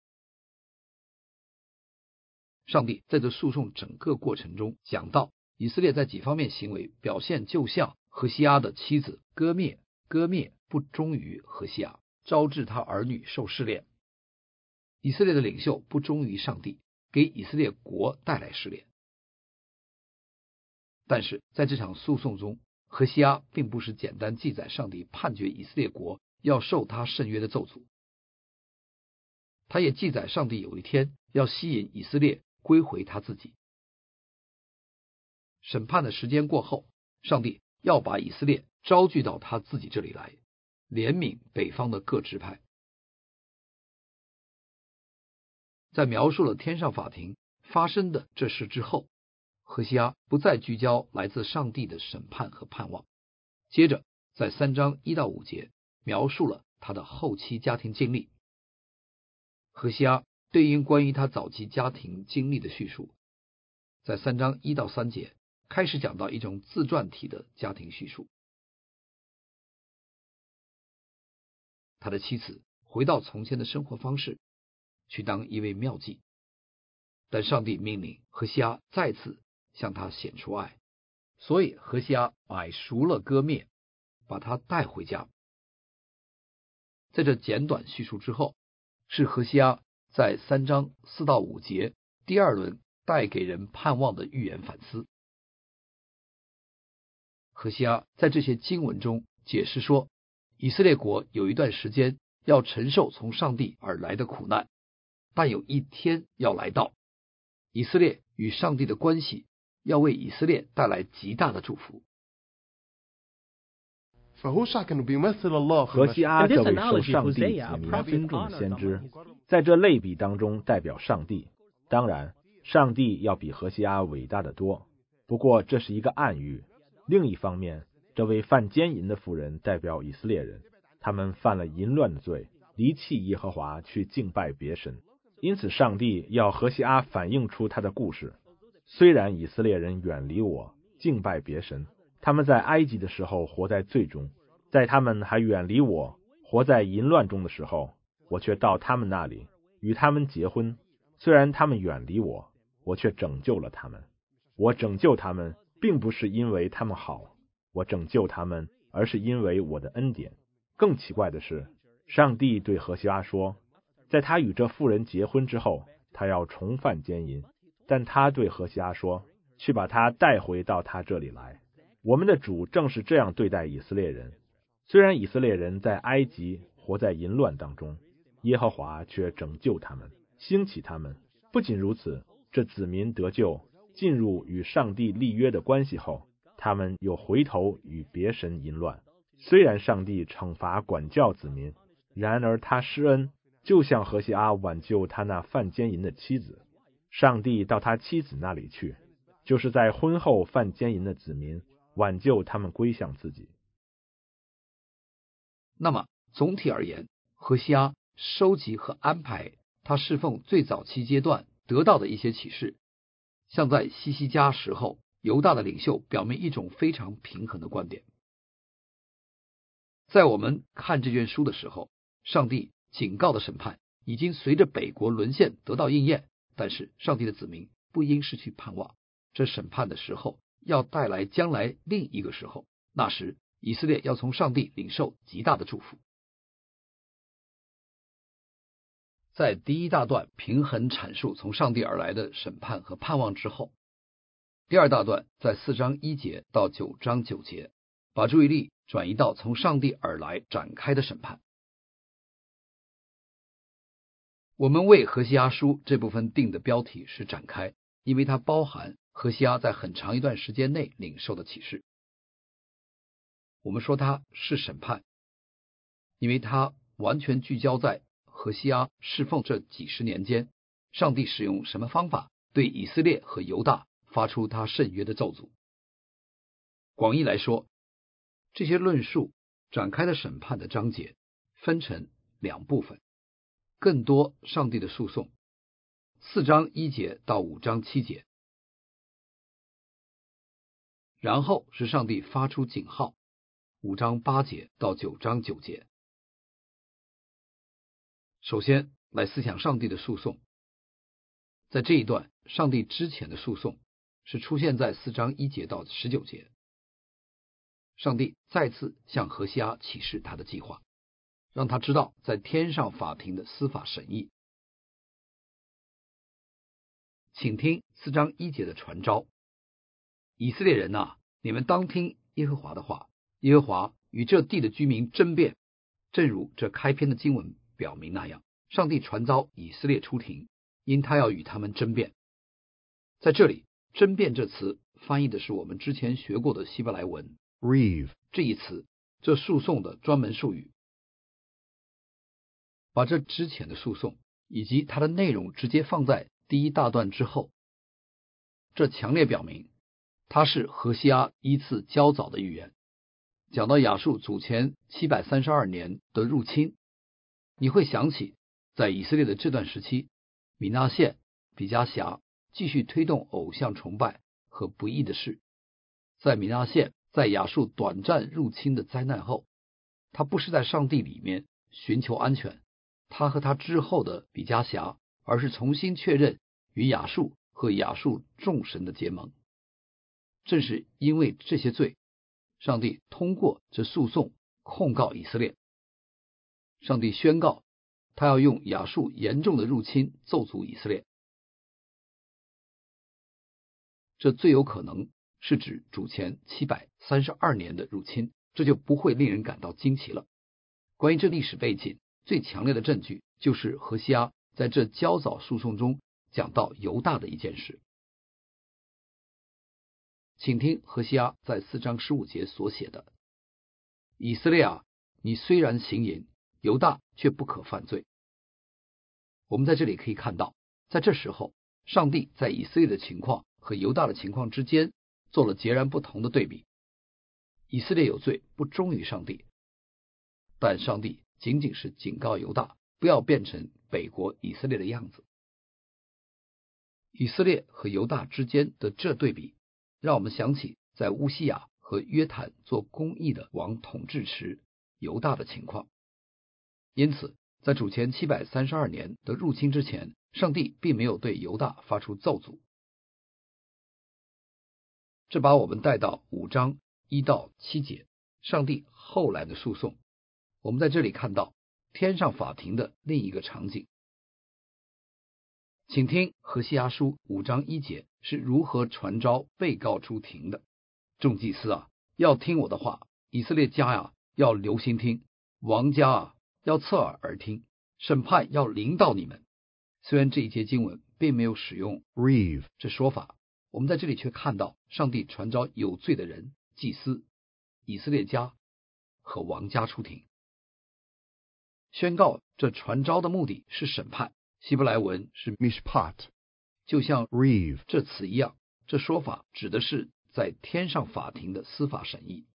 上帝在这诉讼整个过程中讲到，以色列在几方面行为表现就像何西阿的妻子割灭，割灭不忠于何西阿，招致他儿女受试炼。以色列的领袖不忠于上帝，给以色列国带来试炼。但是在这场诉讼中，何西阿并不是简单记载上帝判决以色列国要受他圣约的咒诅，他也记载上帝有一天要吸引以色列归回他自己。审判的时间过后，上帝要把以色列招聚到他自己这里来，怜悯北方的各支派。在描述了天上法庭发生的这事之后，何西阿不再聚焦来自上帝的审判和盼望，接着在三章一到五节描述了他的后期家庭经历。何西阿对应关于他早期家庭经历的叙述，在三章一到三节开始讲到一种自传体的家庭叙述。他的妻子回到从前的生活方式，去当一位庙妓，但上帝命令何西阿再次向他显出爱，所以何西阿买赎了割灭，把他带回家。在这简短叙述之后，是何西阿在三章四到五节第二轮带给人盼望的预言反思。何西阿在这些经文中解释说，以色列国有一段时间要承受从上帝而来的苦难，但有一天要来到，以色列与上帝的关系要为以色列带来极大的祝福。
何西阿这位受上帝子民尊重的先知，在这类比当中代表上帝。当然，上帝要比何西阿伟大的多，不过这是一个暗喻。另一方面，这位犯奸淫的妇人代表以色列人，他们犯了淫乱的罪，离弃耶和华去敬拜别神，因此上帝要何西阿反映出他的故事。 虽然以色列人远离我，敬拜别神，他们在埃及的时候活在罪中，在他们还远离我，活在淫乱中的时候，我却到他们那里，与他们结婚。虽然他们远离我，我却拯救了他们。我拯救他们，并不是因为他们好，我拯救他们，而是因为我的恩典。更奇怪的是，上帝对何西阿说，在他与这妇人结婚之后，他要重犯奸淫，但他对何西阿说，去把他带回到他这里来。我们的主正是这样对待以色列人。虽然以色列人在埃及活在淫乱当中，耶和华却拯救他们，兴起他们。不仅如此，这子民得救，进入与上帝立约的关系后，他们又回头与别神淫乱。虽然上帝惩罚管教子民，然而他施恩，就像何西阿挽救他那犯奸淫的妻子。上帝到他妻子那里去，就是在婚后犯奸淫的子民，挽救他们归向自己。
那么总体而言，何西阿收集和安排他侍奉最早期阶段得到的一些启示，像在西西家时候，犹大的领袖表明一种非常平衡的观点。在我们看这卷书的时候，上帝警告的审判已经随着北国沦陷得到应验，但是上帝的子民不应失去盼望，这审判的时候要带来将来另一个时候，那时以色列要从上帝领受极大的祝福。在第一大段平衡阐述从上帝而来的审判和盼望之后，第二大段在四章一节到九章九节，把注意力转移到从上帝而来展开的审判。我们为何西阿书这部分定的标题是展开，因为它包含何西阿在很长一段时间内领受的启示。我们说它是审判，因为它完全聚焦在何西阿侍奉这几十年间，上帝使用什么方法对以色列和犹大发出他圣约的咒诅。广义来说，这些论述展开的审判的章节分成两部分，更多上帝的诉讼，四章一节到五章七节，然后是上帝发出警号，五章八节到九章九节。首先来思想上帝的诉讼。在这一段，上帝之前的诉讼是出现在四章一节到十九节。上帝再次向何西阿启示他的计划，让他知道在天上法庭的司法审议。请听四章一节的传召：以色列人啊，你们当听耶和华的话。耶和华与这地的居民争辩，正如这开篇的经文表明那样，上帝传召以色列出庭，因他要与他们争辩。在这里，争辩这词翻译的是我们之前学过的希伯来文 Rev 这一词，这诉讼的专门术语。把这之前的诉讼以及它的内容直接放在第一大段之后，这强烈表明它是何西阿依次较早的预言。讲到亚述主前七百三十二年的入侵，你会想起在以色列的这段时期，米纳谢、比迦辖继续推动偶像崇拜和不义的事。在米纳谢在亚述短暂入侵的灾难后，他不是在上帝里面寻求安全，他和他之后的比迦辖，而是重新确认与亚述和亚述众神的结盟。正是因为这些罪，上帝通过这诉讼控告以色列。上帝宣告他要用亚述严重的入侵咒诅以色列。这最有可能是指主前七百三十二年的入侵，这就不会令人感到惊奇了。关于这历史背景，最强烈的证据就是何西阿在这较早诉讼中讲到犹大的一件事。请听何西阿在四章十五节所写的：以色列啊，你虽然行淫，犹大却不可犯罪。我们在这里可以看到，在这时候，上帝在以色列的情况和犹大的情况之间做了截然不同的对比。以色列有罪，不忠于上帝，但上帝仅仅是警告犹大不要变成北国以色列的样子。 以色列和犹大之间的这对比，让我们想起在乌西雅和约坦做公义的王统治时犹大的情况。因此在主前七百三十二年的入侵之前，上帝并没有对犹大发出咒诅。这把我们带到五章一到七节，上帝后来的诉讼。我们在这里看到天上法庭的另一个场景。请听何西阿书五章一节是如何传召被告出庭的。众祭司啊，要听我的话；以色列家啊，要留心听；王家啊，要侧耳而听。审判要临到你们。虽然这一节经文并没有使用 reeve 这说法，我们在这里却看到上帝传召有罪的人、祭司、以色列家和王家出庭，宣告这传召的目的是审判。希伯来文是 mishpat， 就像 reeve 这词一样，这说法指的是在天上法庭的司法审议。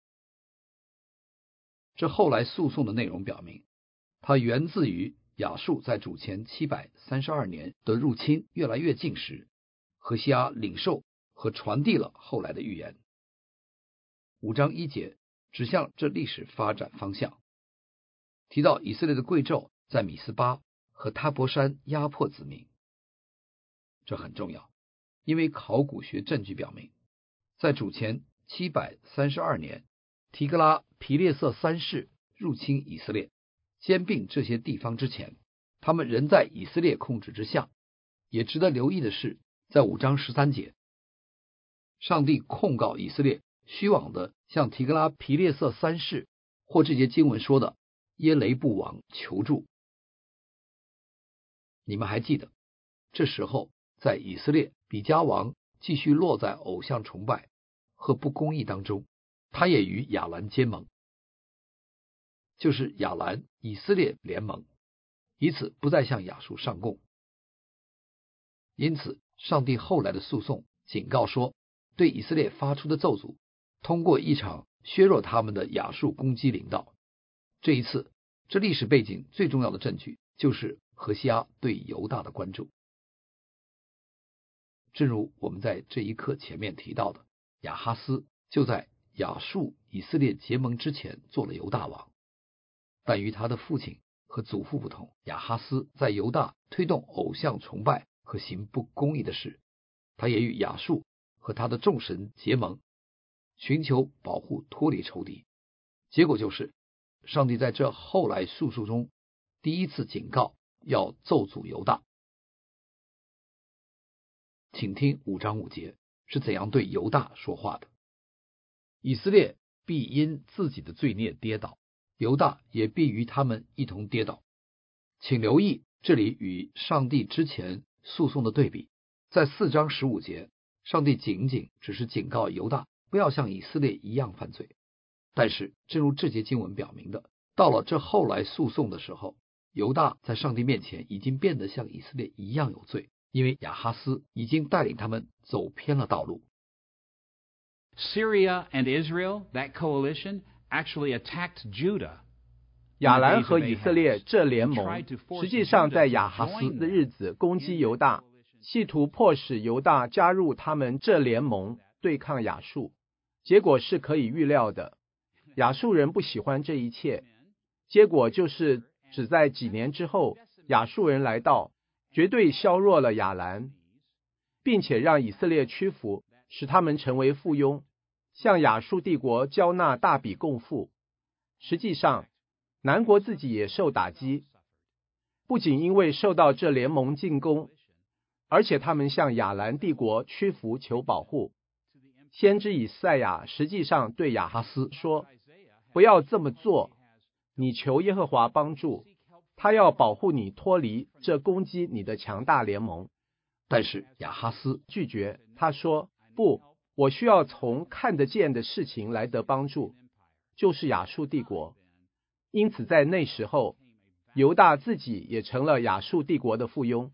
这后来诉讼的内容表明，它源自于亚述在主前七百三十二年的入侵越来越近时，何西阿领受和传递了后来的预言。五章一节指向这历史发展方向，提到以色列的贵胄在米斯巴和他伯山压迫子民。这很重要，因为考古学证据表明，在主前七百三十二年，提格拉皮列瑟三世入侵以色列，兼并这些地方之前，他们仍在以色列控制之下。也值得留意的是，在五章十三节，上帝控告以色列虚妄的向提格拉皮列瑟三世或这节经文说的耶雷布王求助。你们还记得，这时候在以色列，比加王继续落在偶像崇拜和不公义当中，他也与亚兰结盟，就是亚兰以色列联盟，以此不再向亚述上贡。因此上帝后来的诉讼警告说，对以色列发出的咒诅通过一场削弱他们的亚述攻击临到。这一次，这历史背景最重要的证据就是何西阿对犹大的关注。正如我们在这一课前面提到的，亚哈斯就在亚述以色列结盟之前做了犹大王，但与他的父亲和祖父不同，亚哈斯在犹大推动偶像崇拜和行不公义的事，他也与亚述和他的众神结盟，寻求保护脱离仇敌。结果就是上帝在这后来诉讼中第一次警告要咒诅犹大。请听五章五节是怎样对犹大说话的。以色列必因自己的罪孽跌倒，犹大也必与他们一同跌倒。请留意这里与上帝之前诉讼的对比。在四章十五节，上帝仅仅只是警告犹大不要像以色列一样犯罪。但是正如这节经文表明的，到了这后来诉讼的时候，犹大在上帝面前已经变得像以色列一样有罪，因为亚哈斯已经带领他们走偏了道路。
Syria and Israel, that coalition, actually attacked Judah.
亚兰和以色列这联盟实际上在亚哈斯的日子攻击犹大，企图迫使犹大加入他们这联盟对抗亚述。结果是可以预料的，亚述人不喜欢这一切，结果就是只在几年之后，亚述人来到，绝对削弱了亚兰，并且让以色列屈服，使他们成为附庸，向亚述帝国交纳大笔贡赋。实际上，南国自己也受打击，不仅因为受到这联盟进攻，而且他们向亚兰帝国屈服求保护。先知以赛亚实际上对亚哈斯说，不要这么做，你求耶和华帮助，他要保护你脱离这攻击你的强大联盟。
但是亚哈斯
拒绝，他说，不，我需要从看得见的事情来得帮助，就是亚述帝国。因此在那时候，犹大自己也成了亚述帝国的附庸。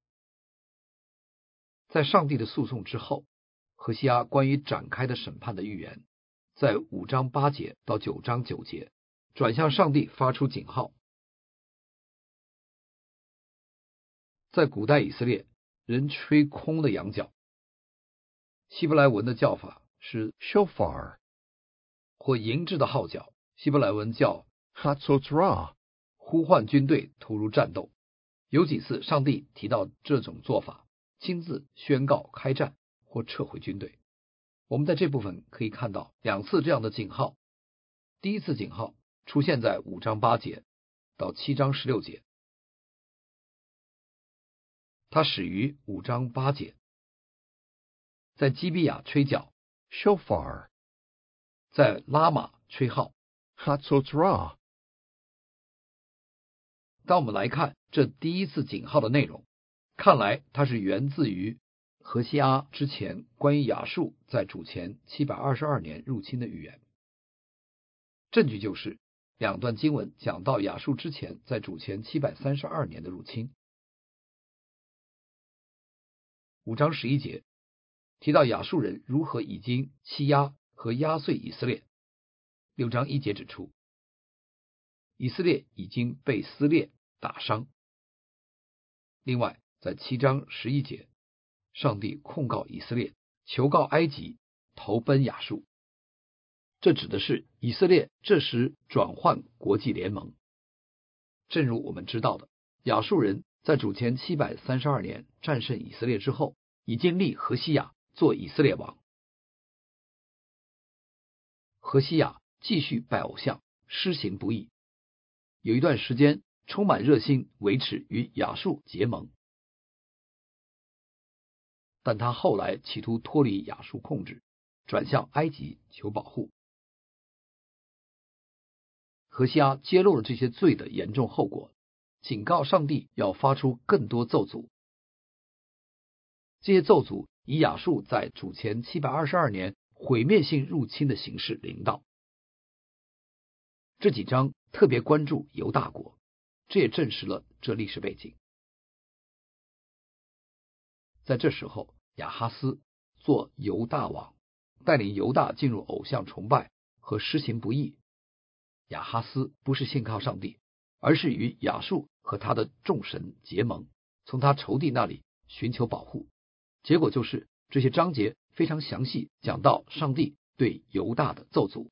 在上帝的诉讼之后，何西阿关于展开的审判的预言，在五章八节到九章九节转向上帝发出警号。在古代以色列， 人吹空的羊角。希伯来文的叫法是 shofar， 或银质的号角，希伯来文叫
Hatzotzra，
呼唤军队投入战斗。有几次上帝提到这种做法，亲自宣告开战或撤回军队。我们在这部分可以看到两次这样的警号。第一次警号出现在五章八节到七章十六节，它始于五章八节，在基比亚吹角
shofar，
在拉玛吹号
Hatzotzra。
当我们来看这第一次警号的内容，看来它是源自于何西阿之前关于亚述在主前七百二十二年入侵的预言。证据就是两段经文讲到亚述之前在主前七百三十二年的入侵。五章十一节提到亚述人如何已经欺压和压碎以色列。六章一节指出，以色列已经被撕裂打伤。另外在七章十一节，上帝控告以色列，求告埃及，投奔亚述。这指的是以色列这时转换国际联盟。正如我们知道的，亚述人在主前七百三十二年战胜以色列之后，已经立何西亚做以色列王。何西亚继续拜偶像，施行不义，有一段时间充满热心维持与亚述结盟，但他后来企图脱离亚述控制，转向埃及求保护。何西阿揭露了这些罪的严重后果，警告上帝要发出更多咒诅。这些咒诅以亚述在主前七百二十二年毁灭性入侵的形式临到。这几章特别关注犹大国，这也证实了这历史背景。在这时候，亚哈斯做犹大王，带领犹大进入偶像崇拜和施行不义。亚哈斯不是信靠上帝，而是与亚述和他的众神结盟，从他仇敌那里寻求保护。结果就是这些章节非常详细讲到上帝对犹大的咒诅。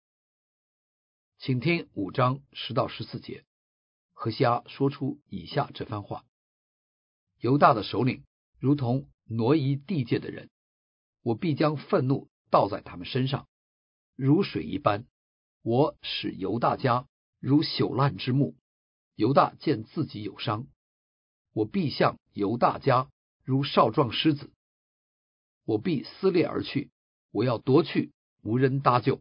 请听五章十到十四节，何西阿说出以下这番话：犹大的首领如同挪移地界的人，我必将愤怒倒在他们身上，如水一般。我使犹大家如朽烂之木，犹大见自己有伤，我必向犹大家如少壮狮子，我必撕裂而去，我要夺去，无人搭救。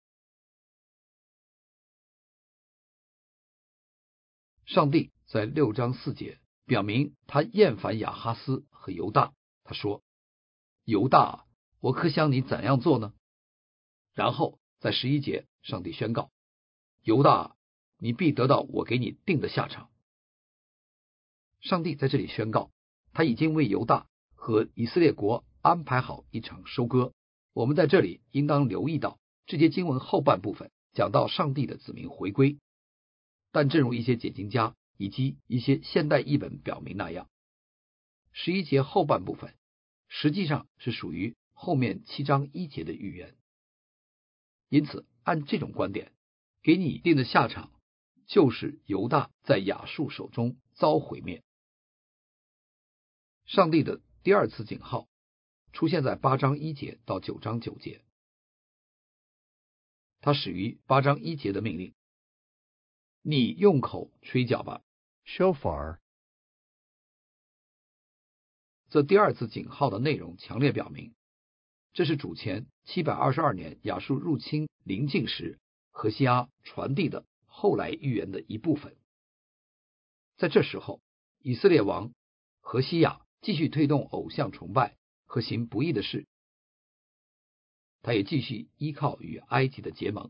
上帝在六章四节表明他厌烦亚哈斯和犹大，他说：犹大，我可想你怎样做呢？然后在十一节，上帝宣告：犹大，你必得到我给你定的下场。上帝在这里宣告，他已经为犹大和以色列国安排好一场收割。我们在这里应当留意到，这节经文后半部分讲到上帝的子民回归，但正如一些解经家以及一些现代译本表明那样，十一节后半部分实际上是属于后面七章一节的预言。因此按这种观点，给你定的下场就是犹大在亚述手中遭毁灭。上帝的第二次警号出现在八章一节到九章九节，它始于八章一节的命令：你用口吹角吧
shofar。
这第二次警号的内容强烈表明，这是主前七百二十二年亚述入侵临近时何西阿传递的后来预言的一部分。在这时候，以色列王何西亚继续推动偶像崇拜和行不义的事，他也继续依靠与埃及的结盟。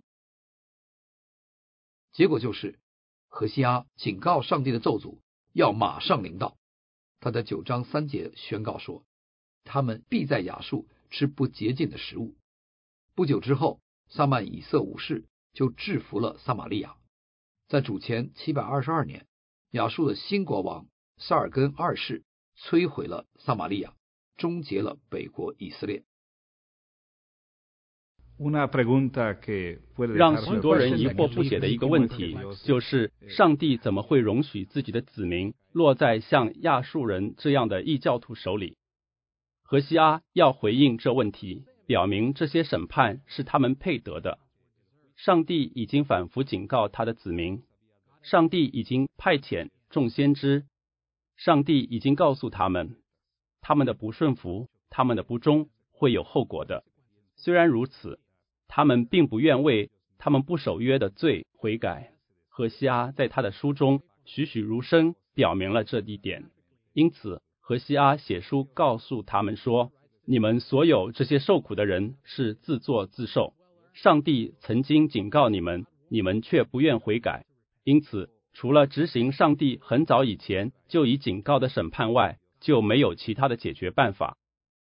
结果就是何西阿警告上帝的咒诅要马上临到。他在九章三节宣告说，他们必在亚述吃不洁净的食物。不久之后，撒曼以色武士就制服了撒玛利亚。在主前七百二十二年，亚述的新国王萨尔根二世摧毁了撒玛利亚，终结了北国以色列。
让许多人疑惑不解的一个问题，就是上帝怎么会容许自己的子民落在像亚述人这样的异教徒手里？何西阿要回应这问题，表明这些审判是他们配得的。上帝已经反复警告他的子民，上帝已经派遣众先知，上帝已经告诉他们，他们的不顺服，他们的不忠会有后果的。虽然如此，他们并不愿为他们不守约的罪悔改。何西阿在他的书中栩栩如生表明了这一点。因此，何西阿写书告诉他们说，你们所有这些受苦的人是自作自受。上帝曾经警告你们，你们却不愿悔改。因此，除了执行上帝很早以前就已警告的审判外，就没有其他的解决办法。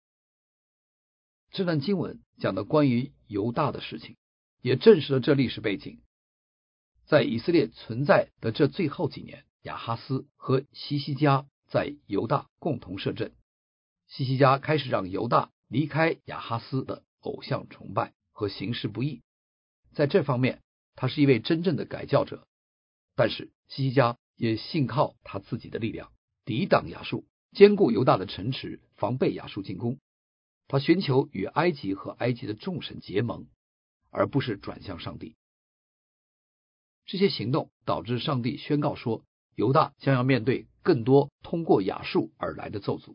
这段经文讲的关于犹大的事情，也证实了这历史背景。在以色列存在的这最后几年，亚哈斯和希西家在犹大共同摄政。希西家开始让犹大离开亚哈斯的偶像崇拜和行事不义，在这方面他是一位真正的改教者。但是希西家也信靠他自己的力量，抵挡亚述，坚固犹大的城池，防备亚述进攻。他寻求与埃及和埃及的众神结盟，而不是转向上帝。这些行动导致上帝宣告说，犹大将要面对更多通过亚述而来的咒诅。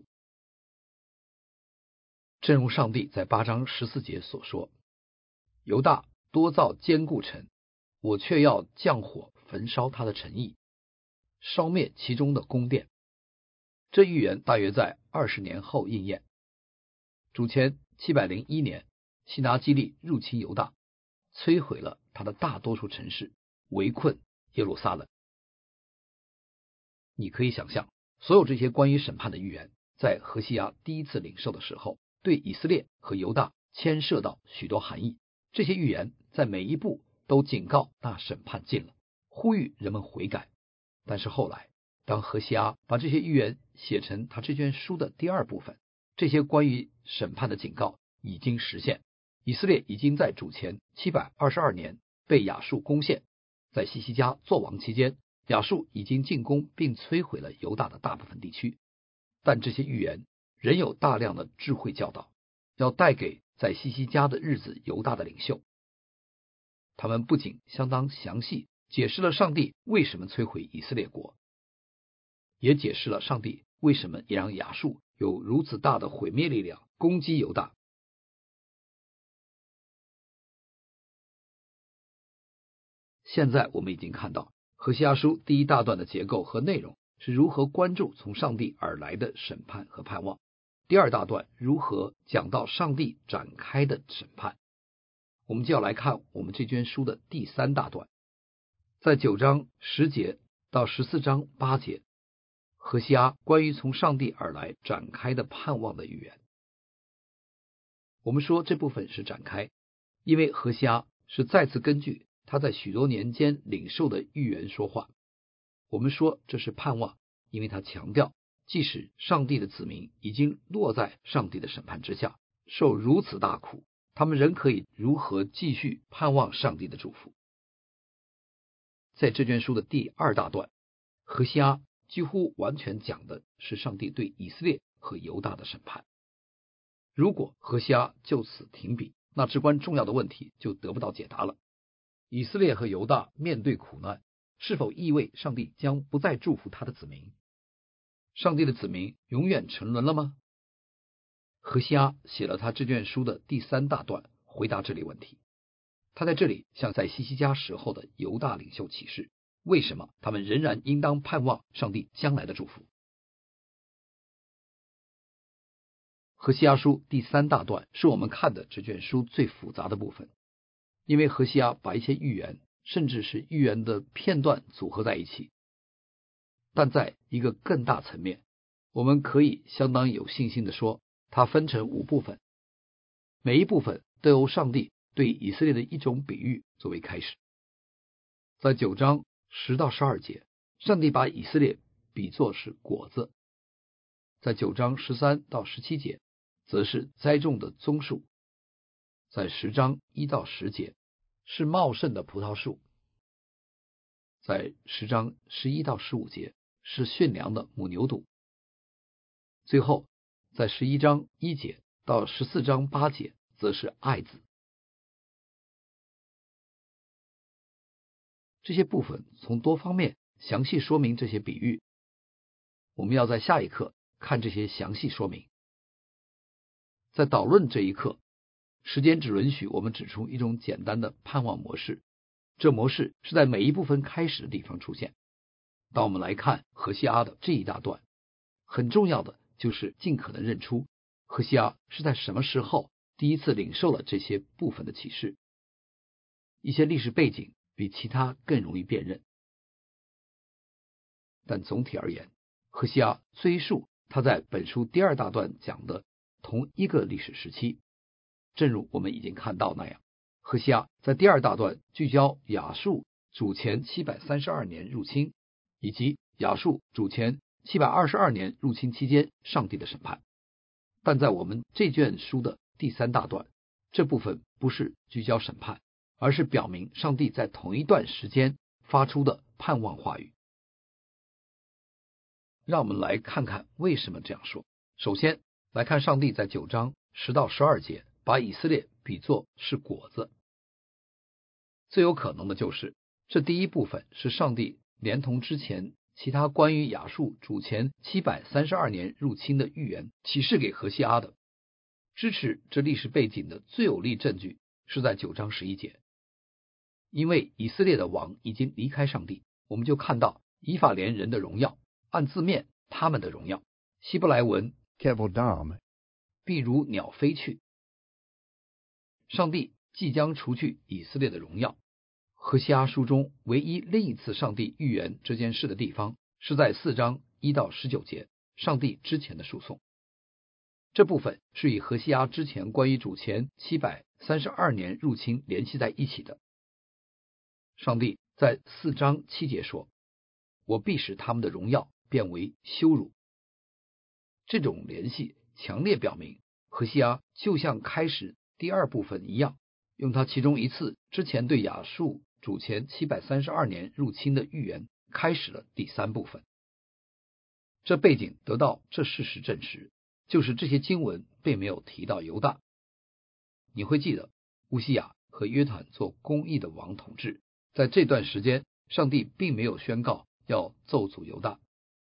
正如上帝在八章十四节所说，犹大多造坚固城，我却要降火焚烧他的城邑，烧灭其中的宫殿。这预言大约在二十年后应验。主前七百零一年，西拿基利入侵犹大，摧毁了他的大多数城市，围困耶路撒冷。你可以想象，所有这些关于审判的预言，在何西阿第一次领受的时候，对以色列和犹大牵涉到许多含义。这些预言在每一步都警告那审判近了，呼吁人们悔改。但是后来，当何西阿把这些预言写成他这卷书的第二部分，这些关于审判的警告已经实现。以色列已经在主前七百二十二年被亚述攻陷，在希西家作王期间，亚述已经进攻并摧毁了犹大的大部分地区。但这些预言仍有大量的智慧教导，要带给在希西家的日子犹大的领袖。他们不仅相当详细解释了上帝为什么摧毁以色列国，也解释了上帝为什么也让亚述有如此大的毁灭力量攻击犹大。现在我们已经看到何西阿书第一大段的结构和内容是如何关注从上帝而来的审判和盼望，第二大段如何讲到上帝展开的审判。我们就要来看我们这卷书的第三大段，在九章十节到十四章八节，何西阿关于从上帝而来展开的盼望的预言。我们说这部分是展开，因为何西阿是再次根据他在许多年间领受的预言说话。我们说这是盼望，因为他强调，即使上帝的子民已经落在上帝的审判之下，受如此大苦，他们仍可以如何继续盼望上帝的祝福。在这卷书的第二大段，何西阿几乎完全讲的是上帝对以色列和犹大的审判。如果何西阿就此停笔，那至关重要的问题就得不到解答了。以色列和犹大面对苦难，是否意味上帝将不再祝福他的子民？上帝的子民永远沉沦了吗？何西阿写了他这卷书的第三大段，回答这类问题。他在这里向在希西家时候的犹大领袖启示，为什么他们仍然应当盼望上帝将来的祝福。何西阿书第三大段是我们看的这卷书最复杂的部分，因为何西阿把一些预言甚至是预言的片段组合在一起。但在一个更大层面，我们可以相当有信心地说，它分成五部分，每一部分都由上帝对以色列的一种比喻作为开始。在九章十到十二节，上帝把以色列比作是果子； 在九章十三到十七节，则是栽种的棕树；在十章一到十节，是茂盛的葡萄树；在十章十一到十五节，是驯良的母牛犊；最后，在十一章一节到十四章八节，则是爱子。这些部分从多方面详细说明这些比喻，我们要在下一课看这些详细说明。在导论这一课，时间只允许我们指出一种简单的盼望模式，这模式是在每一部分开始的地方出现。当我们来看何西阿的这一大段，很重要的就是尽可能认出何西阿是在什么时候第一次领受了这些部分的启示。一些历史背景比其他更容易辨认，但总体而言，何西阿追溯他在本书第二大段讲的同一个历史时期。正如我们已经看到那样，何西阿在第二大段聚焦亚述主前七百三十二年入侵，以及亚述主前七百二十二年入侵期间上帝的审判。但在我们这卷书的第三大段，这部分不是聚焦审判，而是表明上帝在同一段时间发出的盼望话语。让我们来看看为什么这样说。首先来看上帝在九章十到十二节把以色列比作是果子。最有可能的就是这第一部分是上帝连同之前其他关于亚述主前七百三十二年入侵的预言启示给何西阿的。支持这历史背景的最有力证据是在九章十一节，因为以色列的王已经离开上帝，我们就看到以法莲人的荣耀，按字面他们的荣耀，希伯来文必如鸟飞去。上帝即将除去以色列的荣耀。何西阿书中唯一另一次上帝预言这件事的地方，是在四章一到十九节，上帝之前的述颂。这部分是与何西阿之前关于主前七百三十二年入侵联系在一起的。上帝在四章七节说，我必使他们的荣耀变为羞辱。这种联系强烈表明何西阿就像开始第二部分一样，用他其中一次之前对亚述主前七百三十二年入侵的预言开始了第三部分。这背景得到这事实证实，就是这些经文并没有提到犹大。你会记得乌西雅和约坦做公义的王统治，在这段时间上帝并没有宣告要咒诅犹大。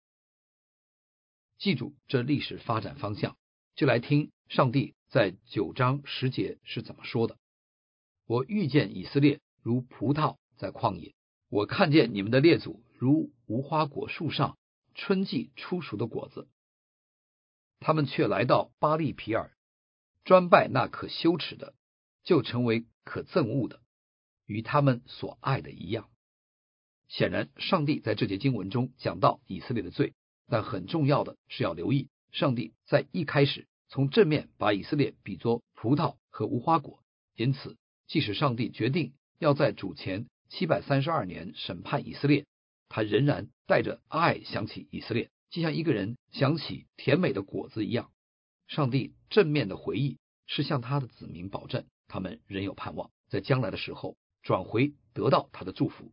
记住这历史发展方向，就来听上帝在九章十节是怎么说的。我遇见以色列如葡萄在旷野，我看见你们的列祖如无花果树上春季初熟的果子。他们却来到巴利皮尔，专拜那可羞耻的，就成为可憎恶的，与他们所爱的一样。显然上帝在这节经文中讲到以色列的罪，但很重要的是要留意，上帝在一开始从正面把以色列比作葡萄和无花果，因此即使上帝决定要在主前七百三十二年审判以色列，他仍然带着爱想起以色列，就像一个人想起甜美的果子一样。上帝正面的回忆是向他的子民保证，他们仍有盼望，在将来的时候转回得到他的祝福。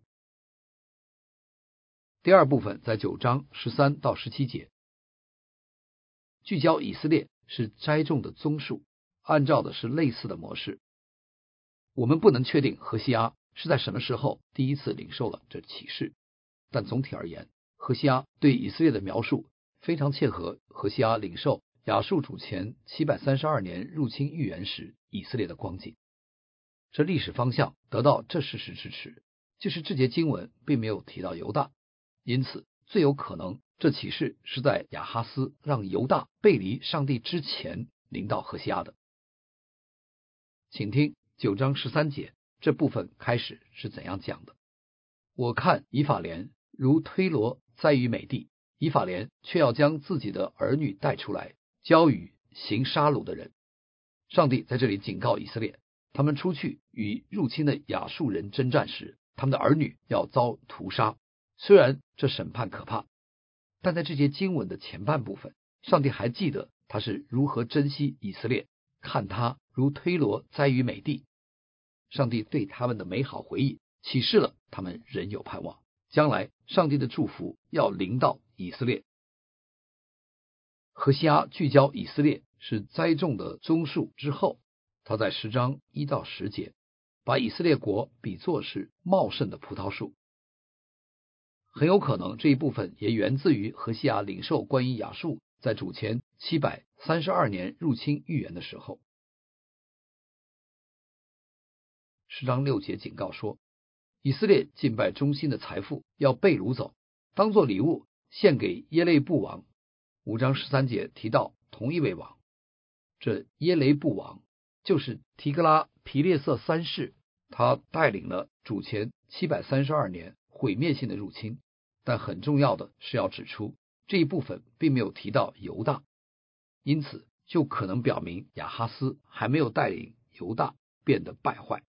第二部分在九章十三到十七节，聚焦以色列是栽种的棕树，按照的是类似的模式。我们不能确定何西阿是在什么时候第一次领受了这启示，但总体而言，何西阿对以色列的描述非常切合何西阿领受亚述主前七百三十二年入侵预言时以色列的光景。这历史方向得到这事实支持，就是这节经文并没有提到犹大，因此最有可能这启示是在亚哈斯让犹大背离上帝之前临到何西阿的。请听九章十三节，这部分开始是怎样讲的。我看以法莲如推罗栽于美地，以法莲却要将自己的儿女带出来，交与行杀戮的人。上帝在这里警告以色列，他们出去与入侵的亚述人征战时，他们的儿女要遭屠杀。虽然这审判可怕，但在这节经文的前半部分上帝还记得他是如何珍惜以色列，看他如推罗栽于美地。上帝对他们的美好回忆启示了他们仍有盼望，将来上帝的祝福要临到以色列。何西阿聚焦以色列是栽种的棕树之后，他在十章一到十节把以色列国比作是茂盛的葡萄树。很有可能这一部分也源自于何西阿领受关于亚述在主前七百三十二年入侵预言的时候。十章六节警告说，以色列敬拜中心的财富要被掳走，当作礼物献给耶勒布王。五章十三节提到同一位王，这耶勒布王就是提格拉皮列瑟三世，他带领了主前七百三十二年毁灭性的入侵。但很重要的是要指出，这一部分并没有提到犹大，因此就可能表明亚哈斯还没有带领犹大变得败坏。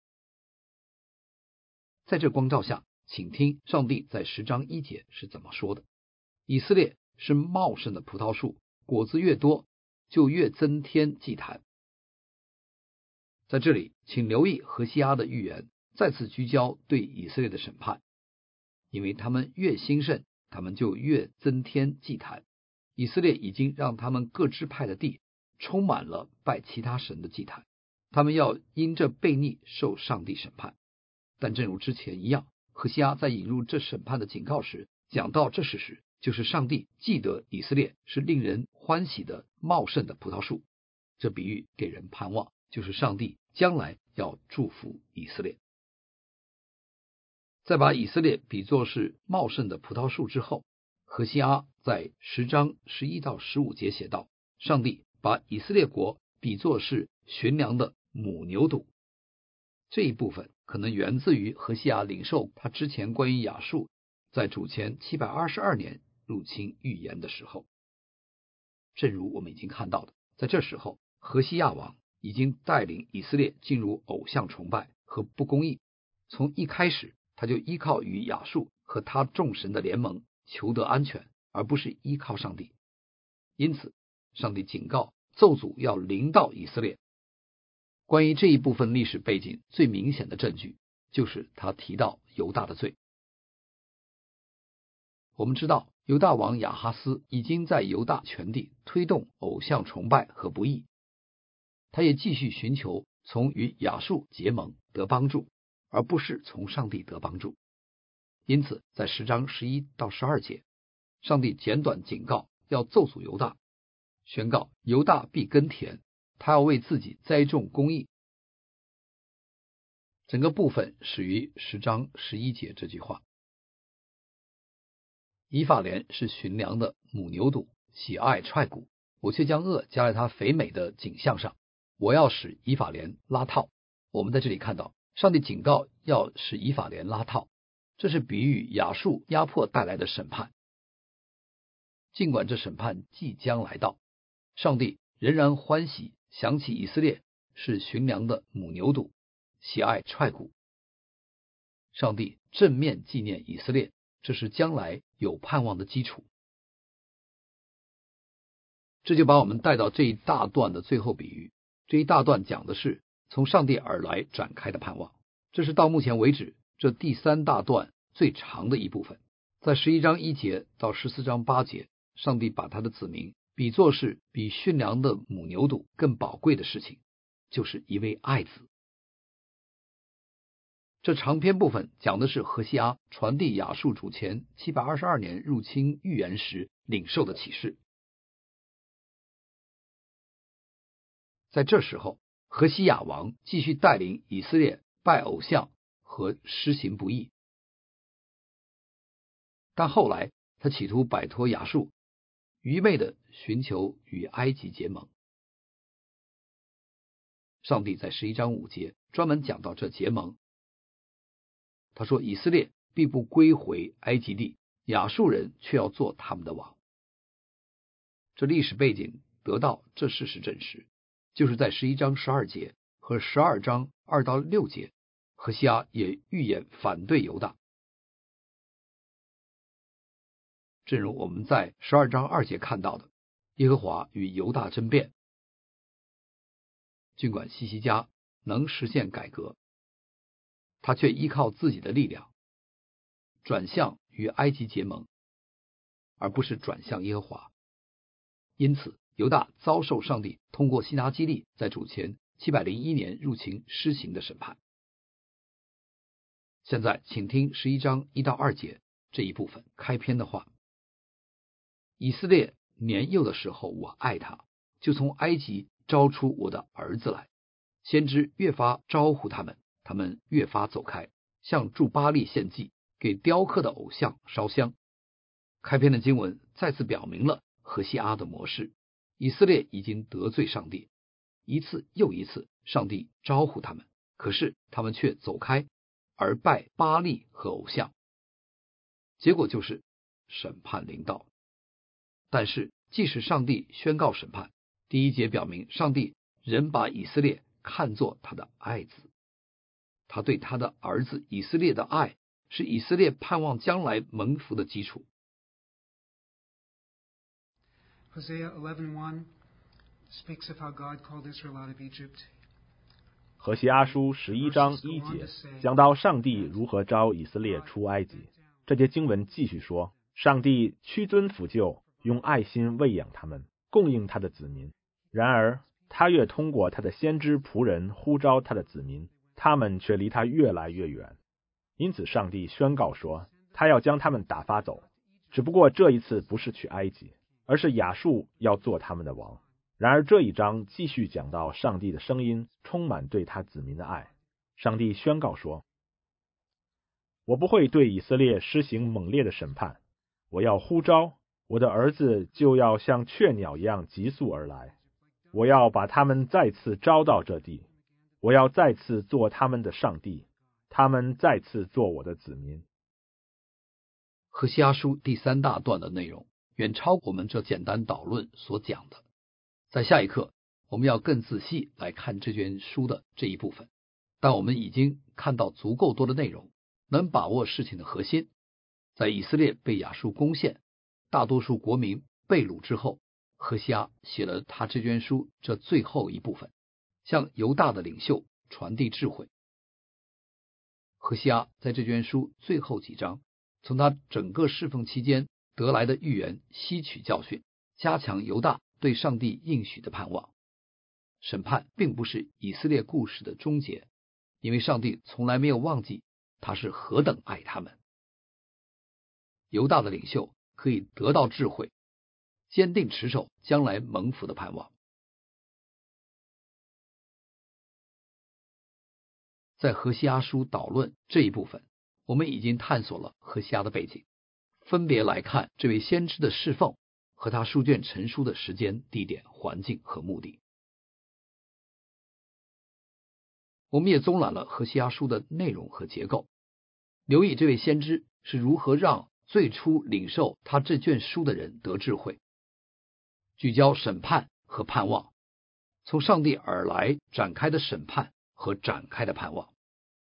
在这光照下，请听上帝在十章一节是怎么说的：以色列是茂盛的葡萄树，果子越多，就越增添祭坛。在这里，请留意何西阿的预言再次聚焦对以色列的审判，因为他们越兴盛，他们就越增添祭坛。以色列已经让他们各支派的地充满了拜其他神的祭坛，他们要因这悖逆受上帝审判。但正如之前一样，何西阿在引入这审判的警告时，讲到这事时，就是上帝记得以色列是令人欢喜的茂盛的葡萄树。这比喻给人盼望，就是上帝将来要祝福以色列。在把以色列比作是茂盛的葡萄树之后，何西阿在十章十一到十五节写道，上帝把以色列国比作是驯良的母牛犊。这一部分可能源自于何西阿领受他之前关于亚述在主前七百二十二年入侵预言的时候。正如我们已经看到的，在这时候何西亚王已经带领以色列进入偶像崇拜和不公义，从一开始他就依靠与亚述和他众神的联盟求得安全，而不是依靠上帝。因此上帝警告咒诅要临到以色列。关于这一部分历史背景最明显的证据，就是他提到犹大的罪。我们知道犹大王亚哈斯已经在犹大全地推动偶像崇拜和不义，他也继续寻求从与亚述结盟得帮助，而不是从上帝得帮助。因此在十章十一到十二节，上帝简短警告要咒诅犹大，宣告犹大必耕田，他要为自己栽种公义。整个部分始于十章十一节这句话。以法莲是驯良的母牛犊，喜爱踹鼓，我却将恶加在他肥美的景象上，我要使以法莲拉套。我们在这里看到上帝警告要使以法莲拉套，这是比喻亚述压迫带来的审判。尽管这审判即将来到，上帝仍然欢喜想起以色列是驯良的母牛犊，喜爱踹鼓。上帝正面纪念以色列，这是将来有盼望的基础。这就把我们带到这一大段的最后比喻。这一大段讲的是从上帝而来展开的盼望，这是到目前为止这第三大段最长的一部分。在十一章一节到十四章八节，上帝把他的子民比作是比驯良的母牛犊更宝贵的事情，就是一位爱子。这长篇部分讲的是何西阿传递亚述主前七百二十二年入侵预言时领受的启示。在这时候，何西亚王继续带领以色列拜偶像和施行不义，但后来他企图摆脱亚述，愚昧的寻求与埃及结盟。上帝在十一章五节专门讲到这结盟，他说以色列必不归回埃及地，亚述人却要做他们的王。这历史背景得到这事实证实，就是在十一章十二节和十二章二到六节，何西阿也预言反对犹大。正如我们在十二章二节看到的， 耶和华与犹大争辩。尽管西西家能实现改革，他却依靠自己的力量，转向与埃及结盟，而不是转向耶和华。因此犹大遭受上帝通过西拿基立在主前七百零一年入侵施行的审判。现在请听十一章一到二节这一部分开篇的话。以色列年幼的时候，我爱他，就从埃及招出我的儿子来。先知越发招呼他们，他们越发走开，向驻巴力献祭，给雕刻的偶像烧香。开篇的经文再次表明了何西阿的模式。以色列已经得罪上帝，一次又一次上帝招呼他们，可是他们却走开，而拜巴力和偶像，结果就是审判临到。但是即使上帝宣告审判，第一节表明上帝仍把以色列看作他的爱子，他对他的儿子以色列的爱是以色列盼望将来蒙福的基础。
Hosea eleven one speaks of how God called Israel out of Egypt.
何西阿书十一章一节讲到上帝如何招以色列出埃及。这节经文继续说，上帝屈尊抚救，用爱心喂养他们，供应他的子民。然而他越通过他的先知仆人呼召他的子民，他们却离他越来越远。因此上帝宣告说，他要将他们打发走，只不过这一次不是去埃及，而是亚述要做他们的王。然而这一章继续讲到上帝的声音充满对他子民的爱。上帝宣告说，我不会对以色列施行猛烈的审判，我要呼召，我的儿子就要像雀鸟一样急速而来，我要把他们再次招到这地，我要再次做他们的上帝，他们再次做我的子民。
何西阿书第三大段的内容远超我们这简单导论所讲的。在下一课我们要更仔细来看这卷书的这一部分，但我们已经看到足够多的内容，能把握事情的核心。在以色列被亚述攻陷，大多数国民被掳之后，何西阿写了他这卷书这最后一部分，向犹大的领袖传递智慧。何西阿在这卷书最后几章，从他整个侍奉期间得来的预言吸取教训，加强犹大对上帝应许的盼望。审判并不是以色列故事的终结，因为上帝从来没有忘记他是何等爱他们。犹大的领袖可以得到智慧，坚定持守将来蒙福的盼望。在何西阿书导论这一部分，我们已经探索了何西阿的背景，分别来看这位先知的侍奉和他书卷成书的时间、地点、环境和目的。我们也综览了何西阿书的内容和结构，留意这位先知是如何让最初领受他这卷书的人得智慧，聚焦审判和盼望，从上帝而来展开的审判和展开的盼望。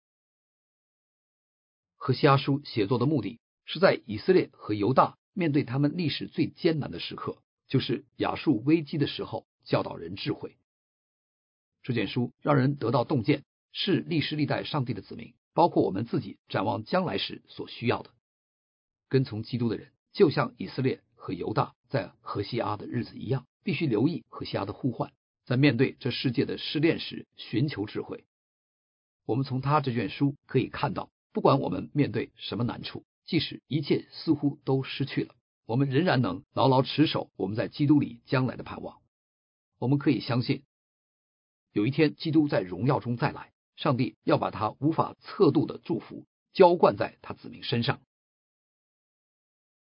何西阿书写作的目的是在以色列和犹大面对他们历史最艰难的时刻，就是亚述危机的时候，教导人智慧。这卷书让人得到洞见，是历世历代上帝的子民，包括我们自己展望将来时所需要的。跟从基督的人，就像以色列和犹大在何西阿的日子一样，必须留意何西阿的呼唤，在面对这世界的试炼时寻求智慧。我们从他这卷书可以看到，不管我们面对什么难处，即使一切似乎都失去了，我们仍然能牢牢持守我们在基督里将来的盼望。我们可以相信，有一天基督在荣耀中再来，上帝要把他无法测度的祝福浇灌在他子民身上。